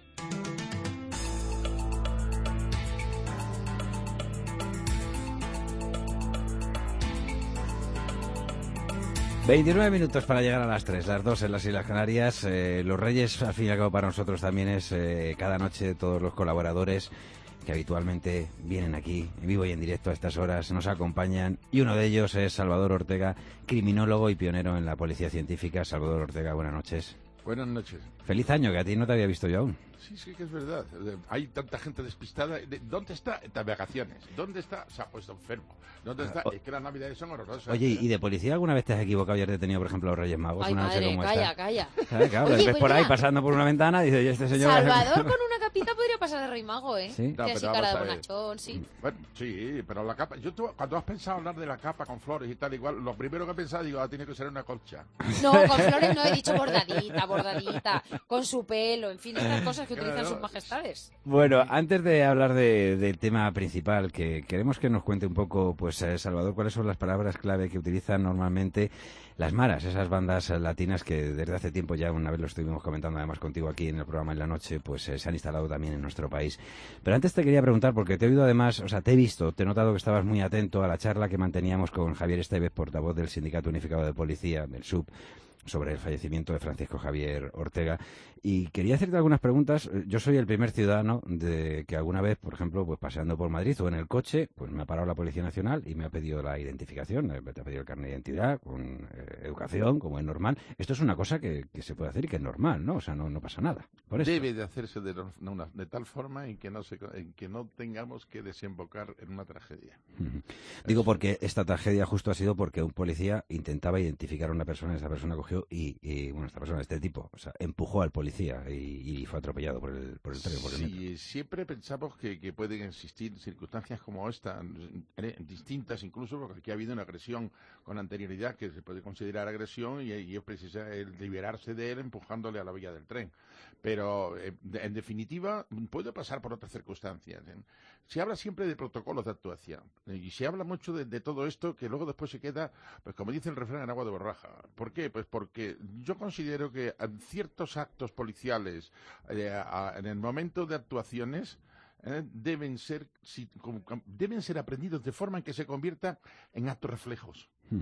veintinueve minutos para llegar a las tres, las dos en las Islas Canarias. Eh, los Reyes, al fin y al cabo, para nosotros también es eh, cada noche todos los colaboradores que habitualmente vienen aquí, en vivo y en directo a estas horas, nos acompañan. Y uno de ellos es Salvador Ortega, criminólogo y pionero en la policía científica. Salvador Ortega, buenas noches. Buenas noches. Feliz año, que a ti no te había visto yo aún. Sí, sí que es verdad. Eh, Hay tanta gente despistada. De- ¿Dónde está? Está de vacaciones. ¿Dónde está? Se ha puesto enfermo. ¿Dónde está? o- Es que las navidades son horrorosas. Oye, ¿y de policía alguna vez te has equivocado y has detenido, por ejemplo, a los Reyes Magos? Ay, una noche madre, como calla, esta? calla. ¿Sabes? Claro, Oye, les ves pues por ahí mira, pasando por una ventana y dices, ¿y este señor? Salvador con una capita podría pasar de rey mago, ¿eh? Sí. No, Que así pero cara vamos de a ver. bonachón, sí. Bueno, sí, pero la capa... Yo tu- cuando has pensado hablar de la capa con flores y tal, igual, lo primero que he pensado, digo, ah, tiene que ser una colcha. No, con flores no, he dicho bordadita, bordadita, con su pelo, en fin, estas cosas que utilizan Claro. sus majestades. Bueno, antes de hablar de- del tema principal, que queremos que nos cuente un poco, pues, eh, Salvador, cuáles son las palabras clave que utilizan normalmente las maras, esas bandas eh, latinas que desde hace tiempo ya, una vez lo estuvimos comentando además contigo aquí en el programa en la noche, pues eh, se han instalado también en nuestro país. Pero antes te quería preguntar, porque te he oído además, o sea, te he visto, te he notado que estabas muy atento a la charla que manteníamos con Javier Esteves, portavoz del Sindicato Unificado de Policía, del S U P, sobre el fallecimiento de Francisco Javier Ortega, y quería hacerte algunas preguntas. Yo soy el primer ciudadano de que alguna vez, por ejemplo, pues paseando por Madrid o en el coche, pues me ha parado la Policía Nacional y me ha pedido la identificación, eh, te ha pedido el carnet de identidad, con eh, educación, como es normal. Esto es una cosa que, que se puede hacer y que es normal, ¿no? O sea, no, no pasa nada. Por eso. Debe de hacerse de, no- no, una- de tal forma en que, no se, en que no tengamos que desembocar en una tragedia. Ujú. Digo porque esta tragedia justo ha sido porque un policía intentaba identificar a una persona, esa persona cogió y, y, bueno, esta persona, este tipo, o sea, empujó al policía y, y fue atropellado por el, por el tren, por el metro. Sí, siempre pensamos que, que pueden existir circunstancias como esta, eh, distintas incluso, porque aquí ha habido una agresión con anterioridad que se puede considerar agresión y, y es preciso el liberarse de él empujándole a la vía del tren. Pero, eh, de- en definitiva, puede pasar por otras circunstancias. ¿eh? Se habla siempre de protocolos de actuación eh, y se habla mucho de, de todo esto que luego después se queda, pues como dice el refrán, en agua de borraja. ¿Por qué? Pues porque yo considero que en ciertos actos policiales, eh, a- en el momento de actuaciones, eh, deben ser si- como- deben ser aprendidos de forma en que se convierta en actos reflejos. Ujú.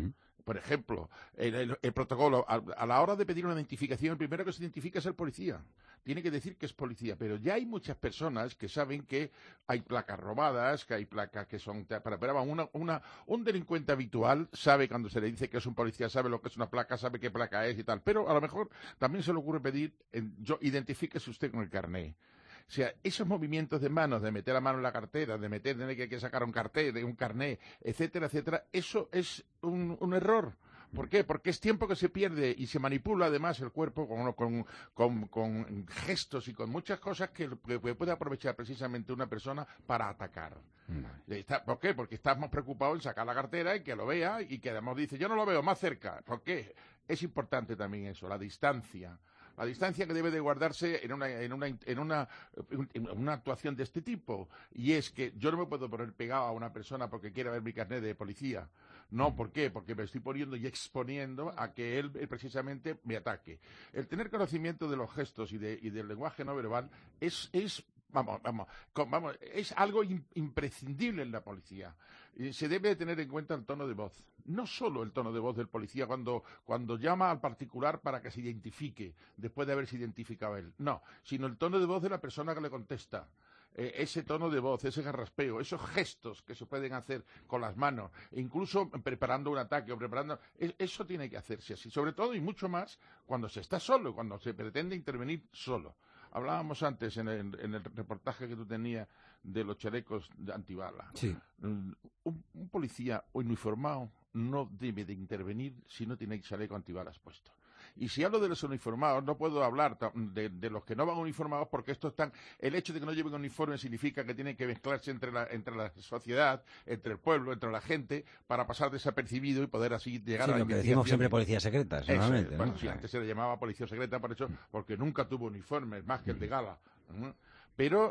por ejemplo, el, el, el protocolo, a, a la hora de pedir una identificación, el primero que se identifica es el policía. Tiene que decir que es policía, pero ya hay muchas personas que saben que hay placas robadas, que hay placas que son... Para, para una, una, un delincuente habitual sabe cuando se le dice que es un policía, sabe lo que es una placa, sabe qué placa es y tal, pero a lo mejor también se le ocurre pedir, en, yo, identifíquese usted con el carné. O sea, esos movimientos de manos, de meter la mano en la cartera, de meter, de que hay que sacar un cartel, de un carné, etcétera, etcétera, eso es un, un error. ¿Por qué? Porque es tiempo que se pierde y se manipula además el cuerpo con, con, con, con gestos y con muchas cosas que, que puede aprovechar precisamente una persona para atacar. Vale. Está, ¿por qué? Porque estamos preocupados en sacar la cartera y que lo vea y que además dice, yo no lo veo, más cerca. ¿Por qué? Es importante también eso, la distancia. La distancia que debe de guardarse en una, en una, en una, en una actuación de este tipo. Y es que yo no me puedo poner pegado a una persona porque quiera ver mi carnet de policía. No, ¿por qué? Porque me estoy poniendo y exponiendo a que él, él precisamente me ataque. El tener conocimiento de los gestos y, de, y del lenguaje no verbal es, es Vamos, vamos, con, vamos, es algo in, imprescindible en la policía. Y se debe de tener en cuenta el tono de voz. No solo el tono de voz del policía cuando, cuando llama al particular para que se identifique, después de haberse identificado él. No, sino el tono de voz de la persona que le contesta. Eh, ese tono de voz, ese garraspeo, esos gestos que se pueden hacer con las manos, incluso preparando un ataque o preparando... Es, eso tiene que hacerse así, sobre todo y mucho más cuando se está solo, cuando se pretende intervenir solo. Hablábamos antes en el, en el reportaje que tú tenías de los chalecos de antibala. Sí. Un, un policía uniformado no debe de intervenir si no tiene chaleco antibalas puesto. Y si hablo de los uniformados, no puedo hablar de, de los que no van uniformados porque estos están... El hecho de que no lleven uniforme significa que tienen que mezclarse entre la, entre la sociedad, entre el pueblo, entre la gente, para pasar desapercibido y poder así llegar sí, a la lo que decimos siempre policías secretas, normalmente. Eso, bueno, ¿no? sí, antes se le llamaba policía secreta por eso, porque nunca tuvo uniforme, más que el de gala. ¿no? Pero,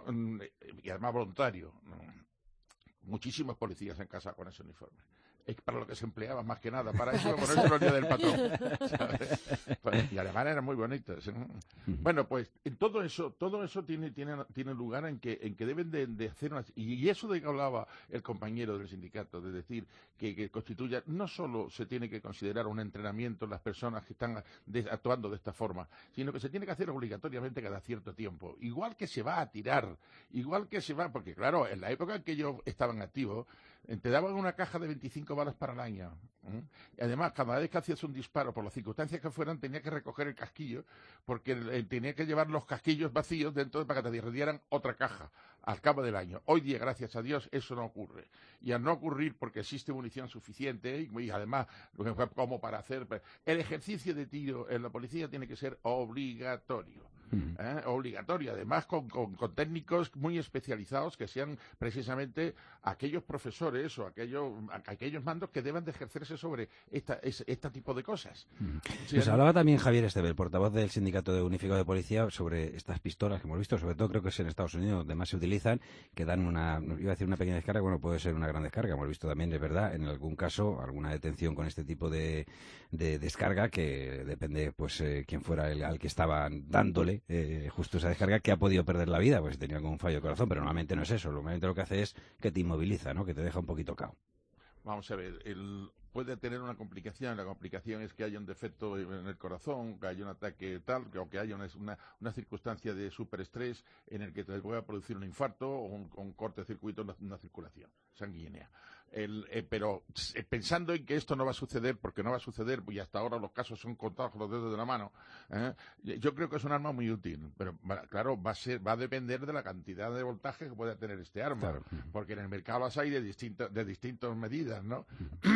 y además voluntario, ¿no? Muchísimos policías en casa con ese uniforme. Es para lo que se empleaba más que nada, para eso ponerse los días del patrón, ¿sabes? Y además eran muy bonitos, ¿no? Bueno, pues en todo eso, todo eso tiene, tiene, tiene lugar en que, en que deben de, de hacer unas, y eso de que hablaba el compañero del sindicato, de decir que, que constituya, no solo se tiene que considerar un entrenamiento en las personas que están de, actuando de esta forma, sino que se tiene que hacer obligatoriamente cada cierto tiempo, igual que se va a tirar, igual que se va, porque claro, en la época en que ellos estaban activos, te daban una caja de veinticinco balas para el año. ¿eh? Y además, cada vez que hacías un disparo, por las circunstancias que fueran, tenía que recoger el casquillo, porque eh, tenía que llevar los casquillos vacíos dentro de, para que te dieran otra caja al cabo del año. Hoy día, gracias a Dios, eso no ocurre. Y al no ocurrir, porque existe munición suficiente, y, y además, como para hacer... El ejercicio de tiro en la policía tiene que ser obligatorio. ¿eh? Obligatorio, además con, con, con técnicos muy especializados que sean precisamente aquellos profesores o aquellos, aquellos mandos que deban de ejercerse sobre esta, es, este tipo de cosas. Mm. Sí, pues hablaba también Javier Esteve, el portavoz del Sindicato de Unificado de Policía, sobre estas pistolas que hemos visto, sobre todo creo que es en Estados Unidos donde más se utilizan, que dan una, iba a decir una pequeña descarga, bueno, puede ser una gran descarga, hemos visto también, es verdad, en algún caso, alguna detención con este tipo de, de descarga, que depende, pues, eh, quién fuera el al que estaban dándole eh, justo esa descarga, que ha podido perder la vida, pues tenía algún fallo de corazón, pero normalmente no es eso, normalmente lo que hace es que te inmoviliza, ¿no? Que te deja un poquito cao. Vamos a ver, el, puede tener una complicación. La complicación es que haya un defecto en el corazón, que haya un ataque tal, o que haya una, una, una circunstancia de superestrés en el que te pueda producir un infarto o un, un corte de circuito en una circulación sanguínea. El, eh, pero eh, pensando en que esto no va a suceder, porque no va a suceder, y hasta ahora los casos son contados con los dedos de la mano, ¿eh? Yo creo que es un arma muy útil, pero claro, va a ser, va a depender de la cantidad de voltaje que pueda tener este arma, claro. Porque en el mercado las hay de distintas de distintas medidas, ¿no?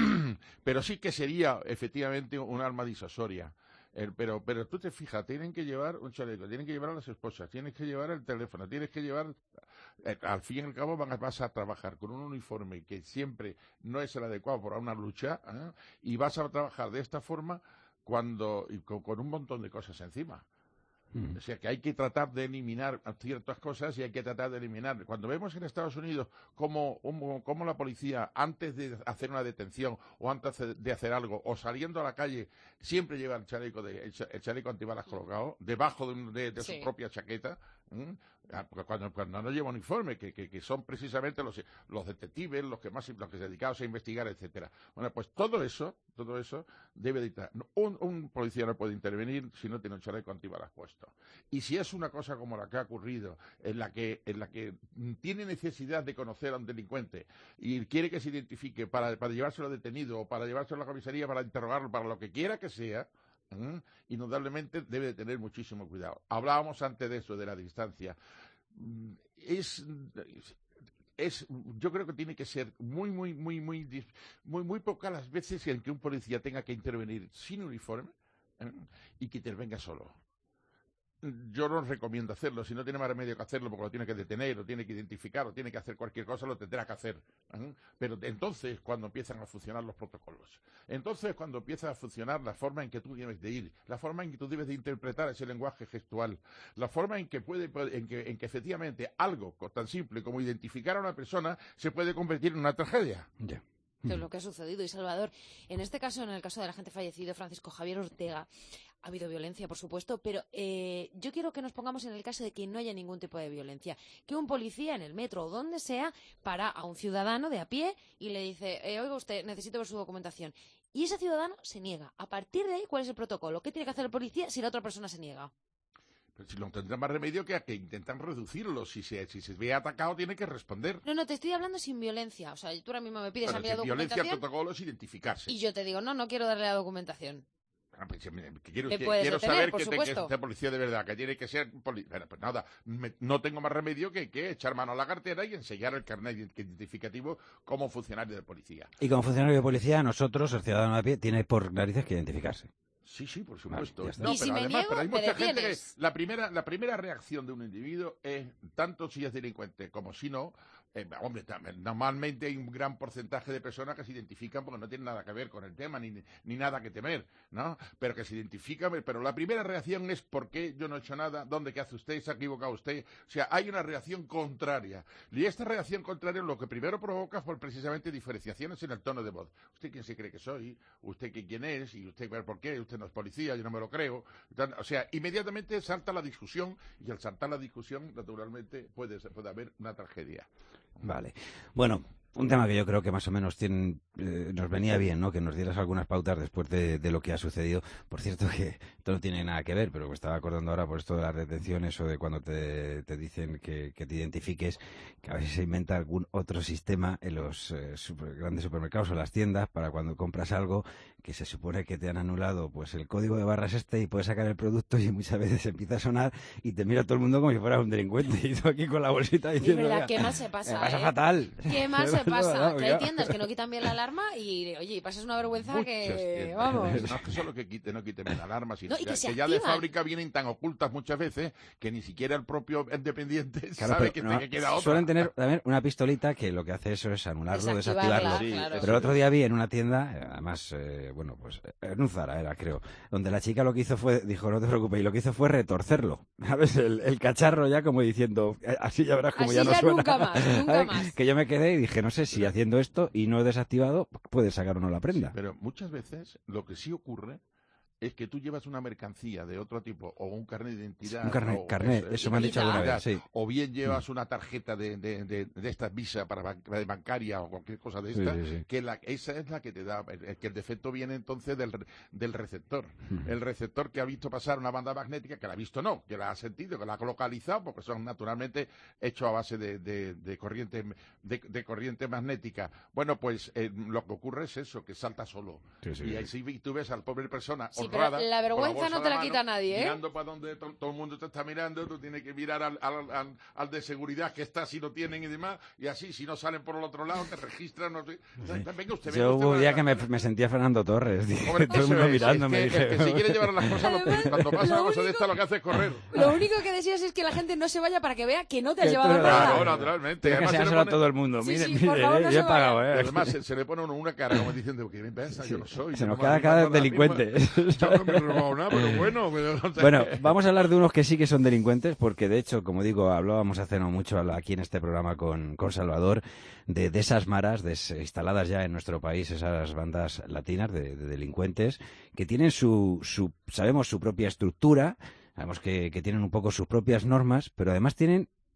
Pero sí que sería efectivamente un arma disuasoria. El, pero, pero tú te fijas, tienen que llevar un chaleco, tienen que llevar a las esposas, tienes que llevar el teléfono, tienes que llevar, eh, al fin y al cabo van a, vas a trabajar con un uniforme que siempre no es el adecuado para una lucha, ¿eh? Y vas a trabajar de esta forma cuando y con, con un montón de cosas encima. Mm. O sea que hay que tratar de eliminar ciertas cosas y hay que tratar de eliminar. Cuando vemos en Estados Unidos cómo, cómo la policía, antes de hacer una detención o antes de hacer algo, o saliendo a la calle, siempre lleva el chaleco, de, el chaleco antibalas colocado, debajo de, un, de, de sí. su propia chaqueta, ¿eh? Cuando, cuando no lleva uniforme, que, que, que son precisamente los, los detectives, los que más los que se dedican a investigar, etcétera. Bueno, pues todo eso, todo eso debe de estar. Un, un policía no puede intervenir si no tiene un chaleco antibalas puesto. Y si es una cosa como la que ha ocurrido, en la que, en la que tiene necesidad de conocer a un delincuente y quiere que se identifique para, para llevárselo detenido o para llevárselo a la comisaría para interrogarlo, para lo que quiera que sea, ¿eh? Indudablemente debe de tener muchísimo cuidado. Hablábamos antes de eso, de la distancia. Es, es, yo creo que tiene que ser muy, muy, muy, muy, muy, muy pocas las veces en que un policía tenga que intervenir sin uniforme, ¿eh? Y que intervenga solo. Yo no recomiendo hacerlo. Si no tiene más remedio que hacerlo porque lo tiene que detener, lo tiene que identificar, o tiene que hacer cualquier cosa, lo tendrá que hacer. ¿eh? Pero entonces cuando empiezan a funcionar los protocolos. Entonces cuando empieza a funcionar la forma en que tú debes de ir, la forma en que tú debes de interpretar ese lenguaje gestual, la forma en que puede, en que, en que efectivamente algo tan simple como identificar a una persona se puede convertir en una tragedia. Yeah. Que es lo que ha sucedido. Y Salvador, en este caso, en el caso del agente fallecido Francisco Javier Ortega, ha habido violencia, por supuesto, pero eh, yo quiero que nos pongamos en el caso de que no haya ningún tipo de violencia. Que un policía en el metro o donde sea para a un ciudadano de a pie y le dice, eh, oiga usted, necesito ver su documentación. Y ese ciudadano se niega. A partir de ahí, ¿cuál es el protocolo? ¿Qué tiene que hacer el policía si la otra persona se niega? Pero si no tendrá más remedio que a que intentan reducirlo. Si se, si se ve atacado, tiene que responder. No, no, te estoy hablando sin violencia. O sea, tú ahora mismo me pides bueno, a mí la documentación. Violencia, el protocolo es identificarse. Y yo te digo, no, no quiero darle la documentación. Quiero, Me que, puedes quiero detener, saber por que tiene que supuesto. ser policía de verdad, que tiene que ser policía. Bueno, pues nada, me, no tengo más remedio que, que echar mano a la cartera y enseñar el carnet identificativo como funcionario de policía. Y como funcionario de policía, nosotros, el ciudadano de a pie, tiene por narices que identificarse. Sí, sí, por supuesto. Vale, no, y pero si me además, niego, pero hay me mucha gente que detienes. la primera, la primera reacción de un individuo es, tanto si es delincuente como si no, eh, hombre, también, normalmente hay un gran porcentaje de personas que se identifican porque no tienen nada que ver con el tema, ni, ni nada que temer, ¿no? Pero que se identifican, pero la primera reacción es ¿por qué yo no he hecho nada? ¿Dónde qué hace usted? ¿Se ha equivocado usted? O sea, hay una reacción contraria. Y esta reacción contraria lo que primero provoca fue precisamente diferenciaciones en el tono de voz. ¿Usted quién se cree que soy? ¿Usted quién es? ¿Y usted por qué? ¿Usted no es policía? Yo no me lo creo. O sea, inmediatamente salta la discusión y al saltar la discusión, naturalmente, puede, puede haber una tragedia. Vale. Bueno, un tema que yo creo que más o menos tiene, eh, nos venía bien, ¿no? Que nos dieras algunas pautas después de, de lo que ha sucedido. Por cierto, que esto no tiene nada que ver, pero me estaba acordando ahora por esto de las detenciones o de cuando te, te dicen que, que te identifiques, que a veces se inventa algún otro sistema en los eh, super, grandes supermercados o las tiendas para cuando compras algo que se supone que te han anulado pues el código de barras este y puedes sacar el producto y muchas veces empieza a sonar y te mira todo el mundo como si fueras un delincuente y tú aquí con la bolsita diciendo... Es verdad, ¿qué más se pasa? Me pasa eh? fatal. ¿Qué más se pasa? No, Que hay ya. tiendas que no quitan bien la alarma y, oye, y pasas una vergüenza Muchas que... tiendas. Vamos. No es que solo que quite, no quiten la alarma, sino No, y que que, se que ya de activan. fábrica vienen tan ocultas muchas veces que ni siquiera el propio dependiente Claro, sabe pero que, no, que queda otra. suelen tener también una pistolita que lo que hace eso es anularlo, Desactivarla, desactivarlo. sí, claro. Pero el otro día vi en una tienda, eh, además, eh, bueno, pues en un Zara era, creo, donde la chica lo que hizo fue, dijo, no te preocupes, y lo que hizo fue retorcerlo. ¿Sabes? El, el cacharro ya como diciendo, eh, así ya verás como Así ya no ya suena. nunca más, nunca ¿Sabes? más. Que yo me quedé y dije, no sé si haciendo esto y no desactivado, puedes sacar o no la prenda. Sí, pero muchas veces lo que sí ocurre es que tú llevas una mercancía de otro tipo, o un carnet de identidad. Un carnet, o, carnet, eso, eso me han dicho alguna vez, sí. O bien llevas una tarjeta de, de, de, de estas Visa para ban de bancaria o cualquier cosa de esta, Sí, sí, sí. que la, esa es la que te da, el, que el defecto viene entonces del, del receptor. Ujú. El receptor que ha visto pasar una banda magnética, que la ha visto no, que la ha sentido, que la ha localizado, porque son naturalmente hechos a base de, de, de, corriente, de, de corriente magnética. Bueno, pues eh, lo que ocurre es eso, que salta solo. Sí, sí, y sí. ahí sí tú ves al pobre persona Sí, pero honrada, la vergüenza con bolsa no en te la la quita nadie, ¿eh? Mirando para donde to todo el mundo te está mirando, tú tienes que mirar al, al, al, al de seguridad que está si lo tienen y demás, y así, si no salen por el otro lado, te registran. No sé. Venga usted, venga Yo usted, hubo un va- día que me, me sentía Fernando Torres, dije, Hombre, todo el eso mundo es, mirándome. es que, dije, el que se quiere llevar las cosas, lo- cuando pasa una cosa de esta, lo que hace es correr. Lo único que deseas es que la gente no se vaya para que vea que no te has Que llevado tú- nada. Claro, naturalmente. Tienes que Además, se le enseñárselo a pone- todo el mundo. Sí, Mire, sí, mire, por favor, eh, no yo he se pagado, vaya. eh. Y además se, se le pone una cara como diciendo que bien piensa, yo no soy. Se yo nos no me queda han cada robado nada delincuente. mismo. Yo no me he robado nada, pero bueno. Pero no sé. Bueno, vamos a hablar de unos que sí que son delincuentes, porque de hecho, como digo, hablábamos hace no mucho aquí en este programa con, con Salvador, de, de esas maras des, instaladas ya en nuestro país, esas bandas latinas de, de delincuentes, que tienen su, su, sabemos, su propia estructura, sabemos que, que tienen un poco sus propias normas, pero además tienen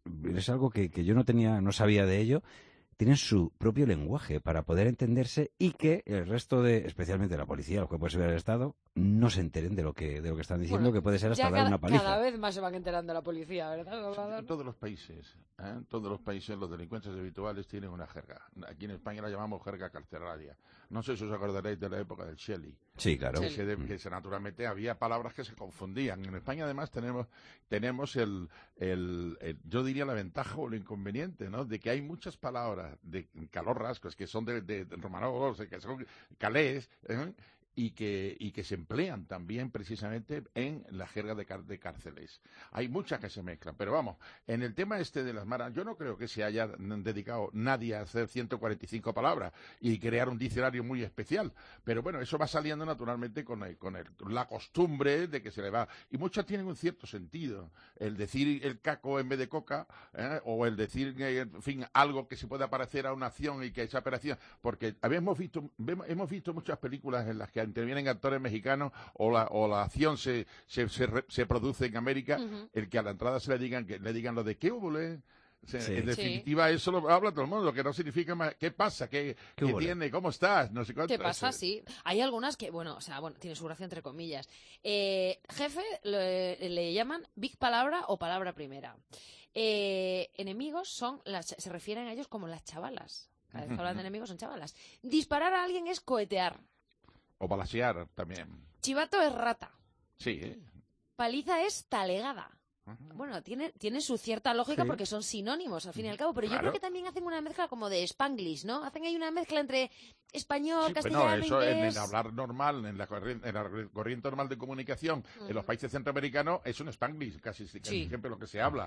es algo que, que yo no tenía, no sabía de ello, tienen su propio lenguaje para poder entenderse y que el resto de, especialmente la policía, los cuerpos de seguridad del Estado, no se enteren de lo que de lo que están diciendo, Bueno, que puede ser hasta ya dar cada, una paliza. Cada vez más se van enterando la policía, ¿verdad, Salvador? En todos los países, ¿eh? en todos los países los delincuentes habituales tienen una jerga. Aquí en España la llamamos jerga carcelaria. No sé si os acordaréis de la época del Shelley. Sí, claro. Que, se, que se, naturalmente había palabras que se confundían. En España además tenemos tenemos el, el, el yo diría la ventaja o el inconveniente, ¿no? De que hay muchas palabras de calor rascos que son de, de, de romanos, que son calés, ¿eh? y que y que se emplean también precisamente en la jerga de, car de cárceles. Hay muchas que se mezclan, pero vamos, en el tema este de las maras, yo no creo que se haya dedicado nadie a hacer ciento cuarenta y cinco palabras y crear un diccionario muy especial, pero bueno, eso va saliendo naturalmente con, el, con el, la costumbre de que se le va, y muchas tienen un cierto sentido, el decir el caco en vez de coca, ¿eh? o el decir, en fin, algo que se pueda parecer a una acción y que esa operación, porque habíamos visto, hemos visto muchas películas en las que intervienen actores mexicanos o la, o la acción se, se, se, se produce en América, uh-huh. el que a la entrada se le digan que le digan lo de qué hubole. O sea, sí. En definitiva, sí. Eso lo habla todo el mundo, lo que no significa más, ¿qué pasa? ¿Qué, ¿Qué, ¿qué tiene? ¿Cómo estás? No sé cuánto. ¿Qué pasa? Sí. Hay algunas que, bueno, o sea, bueno, tiene su gracia entre comillas. Eh, jefe le, le llaman big palabra o palabra primera. Eh, enemigos son, las, se refieren a ellos como las chavalas. Cada vez que hablan de enemigos son chavalas. Disparar a alguien es cohetear. O balasear también. Chivato es rata. Sí. ¿eh? Paliza es talegada. Uh-huh. Bueno, tiene, tiene su cierta lógica sí. porque son sinónimos, al fin y al cabo, pero claro. Yo creo que también hacen una mezcla como de Spanglish, ¿no? Hacen ahí una mezcla entre español, sí, castellano, no, eso inglés... en el hablar normal, en la corriente, en la corriente normal de comunicación, uh-huh. en los países centroamericanos, es un Spanglish, casi, casi sí. siempre lo que se habla.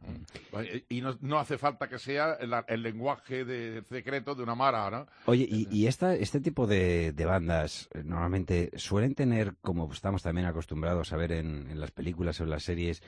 Y no, no hace falta que sea el, el lenguaje de secreto de una mara, ¿no? Oye, y, y esta, este tipo de, de bandas normalmente suelen tener, como estamos también acostumbrados a ver en, en las películas o en las series,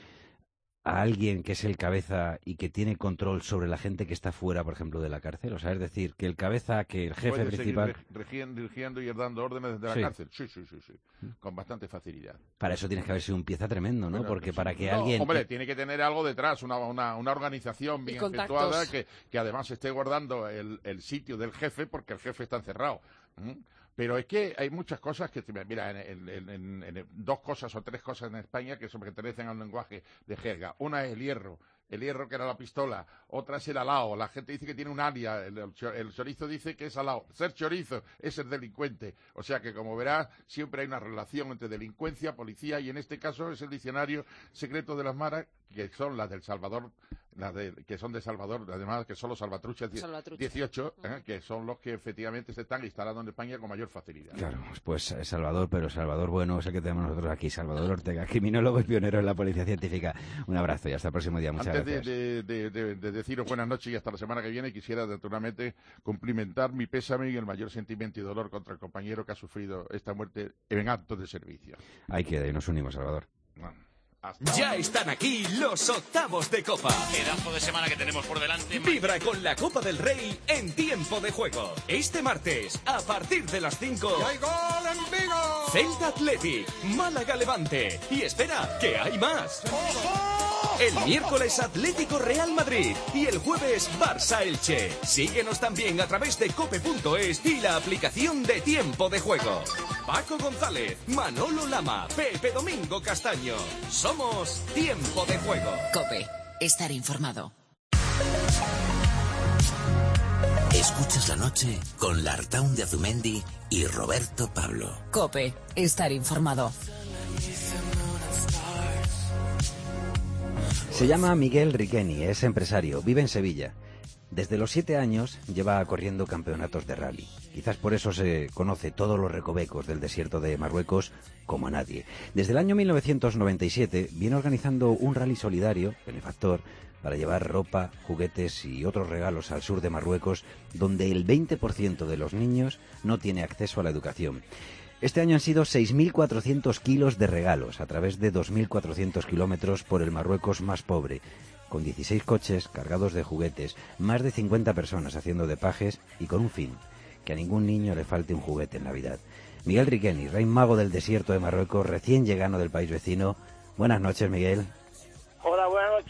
a alguien que es el cabeza y que tiene control sobre la gente que está fuera, por ejemplo, de la cárcel. O sea, es decir, que el cabeza, que el jefe ¿Puede principal... seguir dirigiendo, dirigiendo y dando órdenes desde la sí. cárcel? Sí, sí, sí, sí. Con bastante facilidad. Para eso tienes que haber sido un pieza tremendo, ¿no? Bueno, Porque pues, para que no, alguien... Hombre, tiene que tener algo detrás, una, una, una organización bien efectuada que, que además esté guardando el, el sitio del jefe, porque el jefe está encerrado. ¿Mm? Pero es que hay muchas cosas que, mira, en, en, en, en dos cosas o tres cosas en España que se pertenecen al lenguaje de jerga. Una es el hierro, el hierro que era la pistola, otra es el alao. La gente dice que tiene un alia, el, el chorizo dice que es alao. Ser chorizo es ser delincuente. O sea que, como verás, siempre hay una relación entre delincuencia, policía, y en este caso es el diccionario secreto de las maras, que son las del Salvador, las de, que son de Salvador, además que son los salvatruchas dieciocho, eh, que son los que efectivamente se están instalando en España con mayor facilidad. Claro, pues Salvador, pero Salvador bueno, es el que tenemos nosotros aquí, Salvador Ortega, criminólogo y pionero en la policía científica. Un abrazo y hasta el próximo día. Muchas Antes gracias. De, de, de, de deciros buenas noches y hasta la semana que viene, quisiera naturalmente cumplimentar mi pésame y el mayor sentimiento y dolor contra el compañero que ha sufrido esta muerte en acto de servicio. Ahí queda y nos unimos, Salvador. Bueno. Ya están aquí los octavos de Copa. Pedazo de semana que tenemos por delante. Vibra con la Copa del Rey en tiempo de juego. Este martes, a partir de las cinco. ¡Y hay gol en Vigo! Celta Athletic, Málaga Levante. Y espera, que hay más. ¡Ojo! El miércoles Atlético Real Madrid. Y el jueves Barça Elche. Síguenos también a través de cope punto es y la aplicación de tiempo de juego. Paco González, Manolo Lama, Pepe Domingo Castaño. Somos Tiempo de Juego. COPE. Estar informado. Escuchas la noche con Lartaun de Azumendi y Roberto Pablo. COPE. Estar informado. Se llama Miguel Riqueni, es empresario, vive en Sevilla. Desde los siete años lleva corriendo campeonatos de rally. Quizás por eso se conoce todos los recovecos del desierto de Marruecos como a nadie. Desde el año mil novecientos noventa y siete viene organizando un rally solidario, benefactor, para llevar ropa, juguetes y otros regalos al sur de Marruecos, donde el veinte por ciento de los niños no tiene acceso a la educación. Este año han sido seis mil cuatrocientos kilos de regalos a través de dos mil cuatrocientos kilómetros por el Marruecos más pobre, con dieciséis coches cargados de juguetes, más de cincuenta personas haciendo de pajes y con un fin, que a ningún niño le falte un juguete en Navidad. Miguel Riqueni, rey mago del desierto de Marruecos, recién llegado del país vecino. Buenas noches, Miguel. Hola, buenas noches.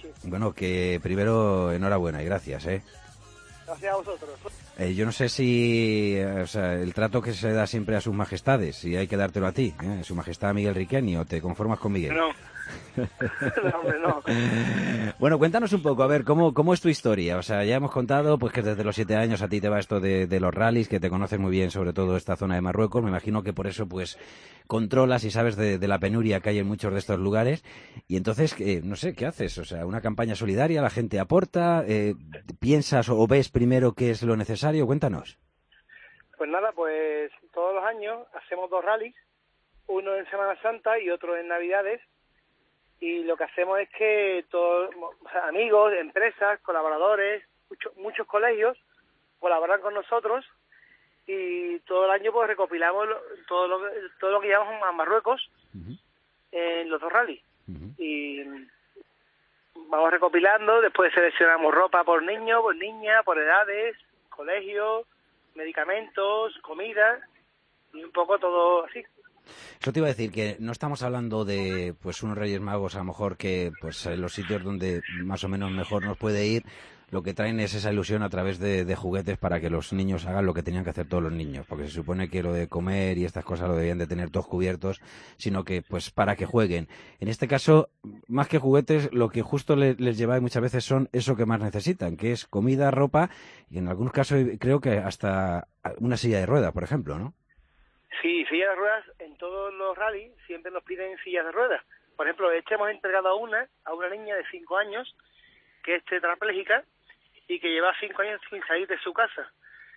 sí. Bueno, que primero enhorabuena y gracias, ¿eh? Gracias a vosotros. Eh, yo no sé si, eh, o sea, el trato que se da siempre a sus majestades, si hay que dártelo a ti, ¿eh? Su majestad Miguel Riqueni, o te conformas con Miguel. No. No, hombre, no. Bueno, cuéntanos un poco, a ver, ¿cómo, cómo es tu historia? O sea, ya hemos contado pues que desde los siete años a ti te va esto de, de los rallies, que te conoces muy bien, sobre todo esta zona de Marruecos. Me imagino que por eso pues controlas y sabes de, de la penuria que hay en muchos de estos lugares. Y entonces, eh, no sé, ¿qué haces? O sea, una campaña solidaria, la gente aporta, eh, ¿piensas o ves primero qué es lo necesario? Cuéntanos. Pues nada, pues todos los años hacemos dos rallies, uno en Semana Santa y otro en Navidades. Y lo que hacemos es que todos, o sea, amigos, empresas, colaboradores, mucho, muchos colegios colaboran con nosotros y todo el año pues recopilamos lo, todo lo todo lo que llevamos a Marruecos uh-huh. en los dos rallies. Uh-huh. Y vamos recopilando, después seleccionamos ropa por niños, por niñas, por edades, colegios, medicamentos, comida y un poco todo así. Eso te iba a decir, que no estamos hablando de pues unos Reyes Magos a lo mejor que pues en los sitios donde más o menos mejor nos puede ir, lo que traen es esa ilusión a través de, de juguetes para que los niños hagan lo que tenían que hacer todos los niños, porque se supone que lo de comer y estas cosas lo debían de tener todos cubiertos, sino que pues para que jueguen. En este caso, más que juguetes, lo que justo le, les lleváis muchas veces son eso que más necesitan, que es comida, ropa y en algunos casos creo que hasta una silla de ruedas, por ejemplo, ¿no? Sí, sillas de ruedas, en todos los rallies siempre nos piden sillas de ruedas. Por ejemplo, este hemos entregado a una, a una niña de cinco años, que es tetrapléjica y que lleva cinco años sin salir de su casa.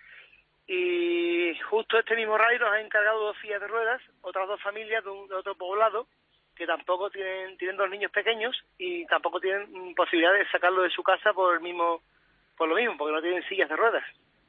Y justo este mismo rally nos ha encargado dos sillas de ruedas, otras dos familias de, un, de otro poblado, que tampoco tienen, tienen dos niños pequeños y tampoco tienen posibilidad de sacarlo de su casa por el mismo, por lo mismo, porque no tienen sillas de ruedas.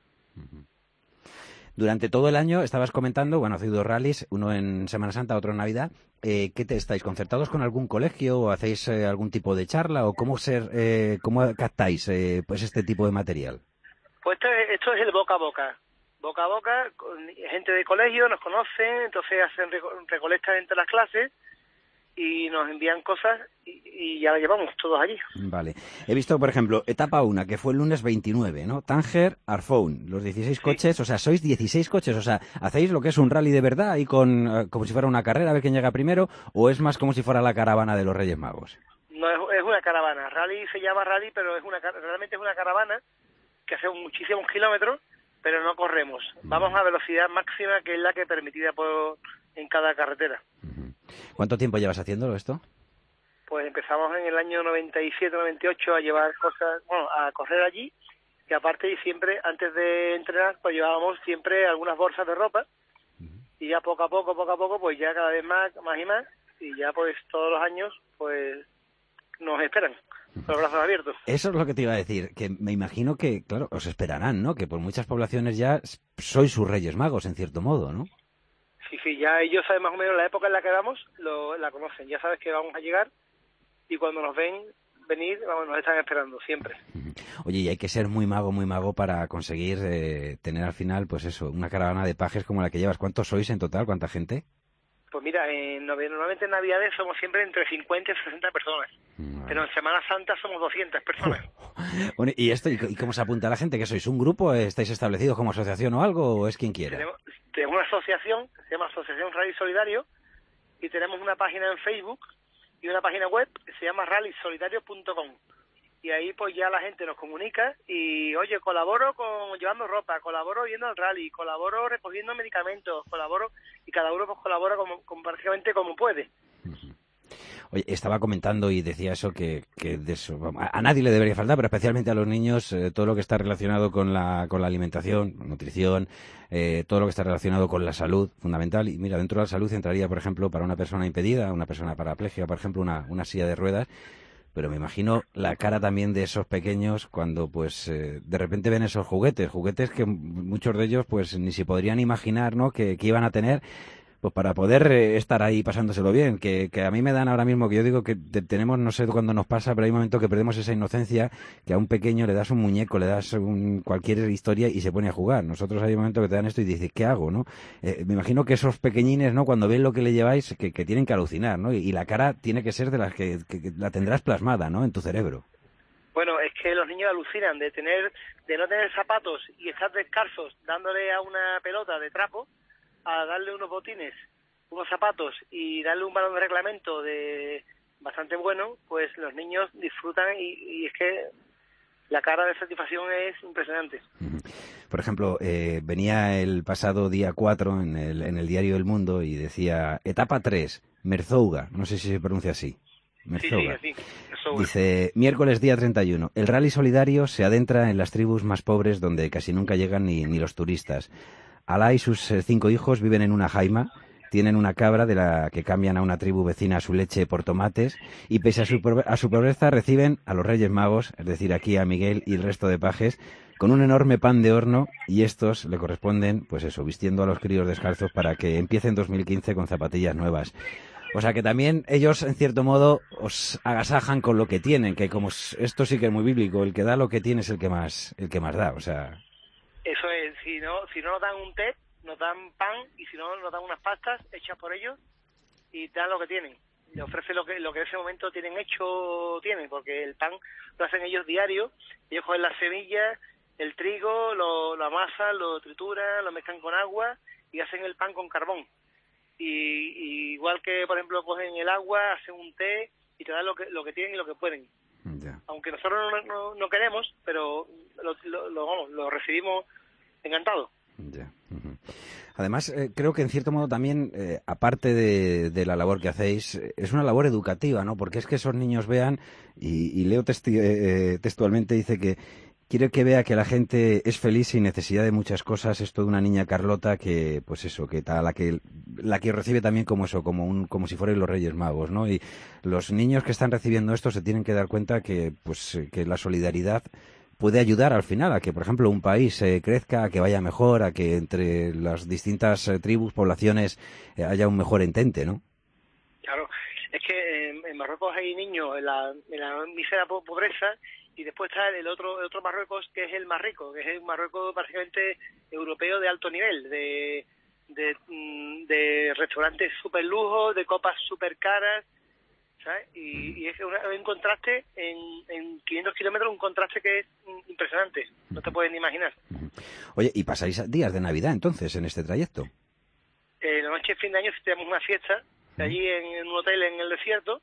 Durante todo el año estabas comentando, bueno, hacéis dos rallies, uno en Semana Santa, otro en Navidad. Eh, ¿Qué te estáis concertados con algún colegio o hacéis eh, algún tipo de charla o cómo ser, eh, cómo captáis eh, pues este tipo de material? Pues esto es, esto es el boca a boca, boca a boca, con gente de colegio nos conoce, entonces hacen recolectas entre las clases y nos envían cosas y, y ya la llevamos todos allí. Vale. He visto, por ejemplo, etapa uno, que fue el lunes veintinueve, ¿no? Tánger, Arfoun, los dieciséis sí. coches, o sea, sois dieciséis coches, o sea, ¿hacéis lo que es un rally de verdad ahí con, uh, como si fuera una carrera, a ver quién llega primero, o es más como si fuera la caravana de los Reyes Magos? No, es, es una caravana. Rally se llama rally, pero es una realmente es una caravana que hace muchísimos kilómetros, pero no corremos. Vamos a velocidad máxima, que es la que es permitida por en cada carretera. ¿Cuánto tiempo llevas haciéndolo esto? Pues empezamos en el año noventa y siete, noventa y ocho a llevar cosas, bueno, a correr allí, y aparte siempre, antes de entrenar, pues llevábamos siempre algunas bolsas de ropa, y ya poco a poco, poco a poco, pues ya cada vez más, más y más, y ya pues todos los años, pues nos esperan, con los brazos abiertos. Eso es lo que te iba a decir, que me imagino que, claro, os esperarán, ¿no? Que por muchas poblaciones ya sois sus Reyes Magos, en cierto modo, ¿no? Sí, sí, ya ellos saben más o menos la época en la que vamos, lo, la conocen, ya sabes que vamos a llegar y cuando nos ven venir, vamos, nos están esperando siempre. Oye, y hay que ser muy mago, muy mago para conseguir eh, tener al final, pues eso, una caravana de pajes como la que llevas. ¿Cuántos sois en total? ¿Cuánta gente? Pues mira, en, normalmente en Navidades somos siempre entre cincuenta y sesenta personas, vale. Pero en Semana Santa somos doscientas personas. Bueno, ¿y esto y cómo se apunta la gente? ¿Que sois un grupo? ¿Estáis establecidos como asociación o algo? ¿O es quien quiera? Tenemos, tenemos una asociación, se llama Asociación Rally Solidario, y tenemos una página en Facebook y una página web que se llama rally solidario punto com. Y ahí pues ya la gente nos comunica y, oye, colaboro con llevando ropa, colaboro yendo al rally, colaboro recogiendo medicamentos, colaboro, y cada uno pues colabora como, como prácticamente como puede. Oye, estaba comentando y decía eso que, que de eso, a nadie le debería faltar, pero especialmente a los niños, eh, todo lo que está relacionado con la, con la alimentación, nutrición, eh, todo lo que está relacionado con la salud, fundamental. Y mira, dentro de la salud entraría, por ejemplo, para una persona impedida, una persona parapléjica, por ejemplo, una, una silla de ruedas. Pero me imagino la cara también de esos pequeños cuando pues eh, de repente ven esos juguetes, juguetes que muchos de ellos pues ni se podrían imaginar, ¿no? que, que iban a tener, pues para poder eh, estar ahí pasándoselo bien, que, que a mí me dan ahora mismo, que yo digo que te, tenemos, no sé cuándo nos pasa, pero hay un momento que perdemos esa inocencia, que a un pequeño le das un muñeco, le das un, cualquier historia y se pone a jugar. Nosotros hay un momento que te dan esto y dices, ¿qué hago, no? Eh, me imagino que esos pequeñines, ¿no?, cuando ven lo que le lleváis, que, que tienen que alucinar, ¿no? Y, y la cara tiene que ser de las que, que, que la tendrás plasmada, ¿no?, en tu cerebro. Bueno, es que los niños alucinan de tener, de no tener zapatos y estar descalzos dándole a una pelota de trapo, a darle unos botines, unos zapatos y darle un balón de reglamento de bastante bueno, pues los niños disfrutan y, y es que la cara de satisfacción es impresionante. Por ejemplo, eh, venía el pasado día cuatro en el, en el diario El Mundo y decía, etapa tres, Merzouga, no sé si se pronuncia así. Merzouga. Sí, sí, sí. Dice, miércoles día treinta y uno, el rally solidario se adentra en las tribus más pobres donde casi nunca llegan ni, ni los turistas. Alá y sus eh, cinco hijos viven en una jaima, tienen una cabra de la que cambian a una tribu vecina su leche por tomates y pese a su, a su pobreza reciben a los Reyes Magos, es decir, aquí a Miguel y el resto de pajes, con un enorme pan de horno y estos le corresponden, pues eso, vistiendo a los críos descalzos para que empiecen dos mil quince con zapatillas nuevas. O sea que también ellos, en cierto modo, os agasajan con lo que tienen, que como esto sí que es muy bíblico, el que da lo que tiene es el que más, el que más da, o sea... Eso es, si no, si no nos dan un té, nos dan pan y si no nos dan unas pastas hechas por ellos y te dan lo que tienen. Le ofrecen lo que lo que en ese momento tienen hecho, tienen, porque el pan lo hacen ellos diario, ellos cogen las semillas, el trigo, lo, lo amasan, lo trituran, lo mezclan con agua y hacen el pan con carbón. Y, y igual que, por ejemplo, cogen el agua, hacen un té y te dan lo que lo que tienen y lo que pueden. Ya. Aunque nosotros no, no, no queremos, pero lo, lo, lo, vamos, lo recibimos encantado. Ya. Uh-huh. Además, eh, creo que en cierto modo también, eh, aparte de, de la labor que hacéis, eh, es una labor educativa, ¿no? Porque es que esos niños vean, y, y leo testi- eh, textualmente, dice que quiero que vea que la gente es feliz sin necesidad de muchas cosas. Esto de una niña Carlota que, pues eso, que tal, la que la que recibe también como eso, como un, como si fueran los Reyes Magos, ¿no? Y los niños que están recibiendo esto se tienen que dar cuenta que, pues, que la solidaridad puede ayudar al final a que, por ejemplo, un país eh, crezca, a que vaya mejor, a que entre las distintas eh, tribus, poblaciones, eh, haya un mejor entente, ¿no? Claro, es que en, en Marruecos hay niños en la, en la mísera po- pobreza y después está el otro el otro Marruecos que es el más rico, que es un Marruecos básicamente europeo de alto nivel, de de, de restaurantes super lujos, de copas super caras, ¿sabes? Y, y es una, un contraste en, en quinientos kilómetros, un contraste que es impresionante, no te puedes ni imaginar. Oye, ¿y pasáis días de Navidad entonces en este trayecto? Eh, la noche de fin de año tenemos una fiesta allí en, en un hotel en el desierto,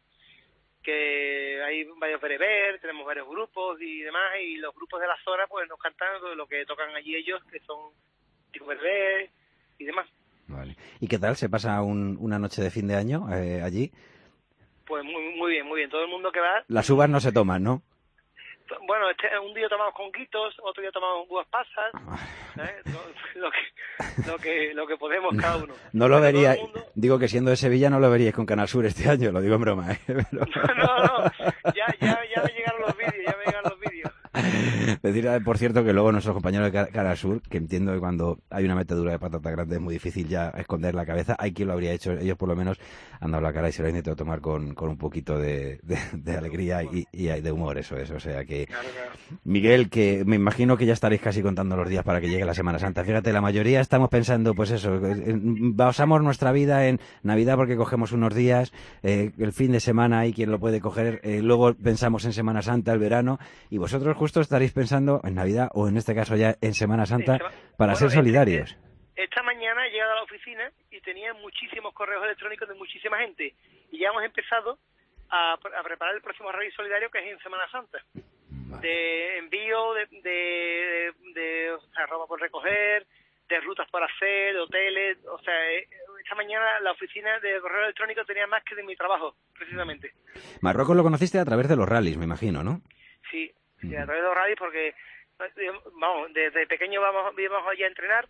que hay varios bereber, tenemos varios grupos y demás, y los grupos de la zona pues nos cantan lo que tocan allí ellos, que son tipo bereber y demás. Vale. ¿Y qué tal se pasa un, una noche de fin de año eh, allí? Pues muy muy bien, muy bien. Todo el mundo que va... Las uvas no se toman, ¿no? Bueno, este, un día tomamos conguitos, otro día tomamos uvas pasas, ¿eh? lo, lo, que, lo, que, lo que podemos cada uno. No lo Pero vería, mundo... digo que siendo de Sevilla no lo veríais con Canal Sur este año, lo digo en broma, ¿eh? Pero... No, no, no, ya, ya, ya me llegaron los vídeos, ya me llegaron los vídeos. Decir, por cierto, que luego nuestros compañeros de Canal Sur, que entiendo que cuando hay una metedura de patata grande es muy difícil ya esconder la cabeza, hay quien lo habría hecho, ellos por lo menos han dado la cara y se lo han intentado tomar con, con un poquito de, de, de alegría y, y de humor, eso es, o sea que... Claro, claro. Miguel, que me imagino que ya estaréis casi contando los días para que llegue la Semana Santa. Fíjate, la mayoría estamos pensando, pues eso, basamos nuestra vida en Navidad porque cogemos unos días, eh, el fin de semana hay quien lo puede coger, eh, luego pensamos en Semana Santa, el verano, y vosotros justo estaréis pensando en Navidad o en este caso ya en Semana Santa para bueno, ser solidarios. Este, esta mañana he llegado a la oficina y tenía muchísimos correos electrónicos de muchísima gente y ya hemos empezado a, a preparar el próximo Rally Solidario que es en Semana Santa. De envío, de, de, de, de o sea, ropa por recoger, de rutas por hacer, de hoteles, o sea, esta mañana la oficina de correo electrónico tenía más que de mi trabajo, precisamente. Marruecos lo conociste a través de los rallies, me imagino, ¿no? Sí, sí, a través de los rallies porque, vamos, desde pequeño vamos, íbamos allá a entrenar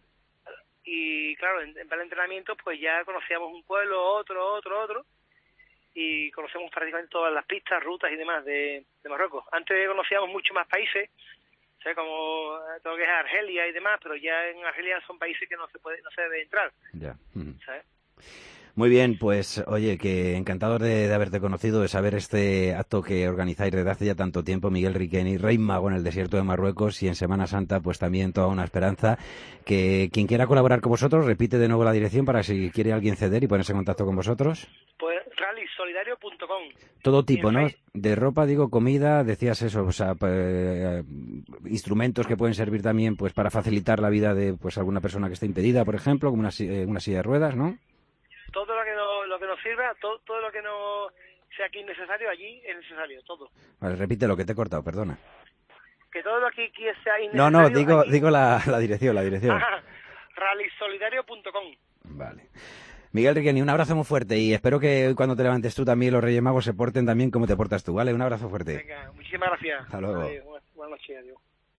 y claro, en, en el entrenamiento pues ya conocíamos un pueblo, otro, otro, otro y conocemos prácticamente todas las pistas, rutas y demás de, de Marruecos. Antes conocíamos mucho más países, o sea, como todo lo que es Argelia y demás, pero ya en Argelia son países que no se puede, no se debe entrar. Ya. Mm. ¿Sabes? Muy bien, pues oye, que encantador de, de haberte conocido, de saber este acto que organizáis desde hace ya tanto tiempo, Miguel Riqueni, Rey Mago en el desierto de Marruecos, y en Semana Santa pues también toda una esperanza. Que quien quiera colaborar con vosotros, repite de nuevo la dirección para si quiere alguien ceder y ponerse en contacto con vosotros. Pues rally solidario punto com. Todo tipo, ¿no? De ropa, digo, comida, decías eso, o sea, eh, instrumentos que pueden servir también pues para facilitar la vida de pues alguna persona que esté impedida, por ejemplo, como una, eh, una silla de ruedas, ¿no? Todo lo que no, lo que nos sirva, todo, todo lo que no sea aquí necesario, allí es necesario, todo. Vale, repite lo que te he cortado, perdona. Que todo lo que aquí sea innecesario... No, no, digo, aquí... digo la, la dirección, la dirección. rally solidario punto com. Vale. Miguel Riqueni, un abrazo muy fuerte y espero que hoy cuando te levantes tú también los Reyes Magos se porten también como te portas tú, ¿vale? Un abrazo fuerte. Venga, muchísimas gracias. Hasta luego. Adiós, buenas noches, adiós.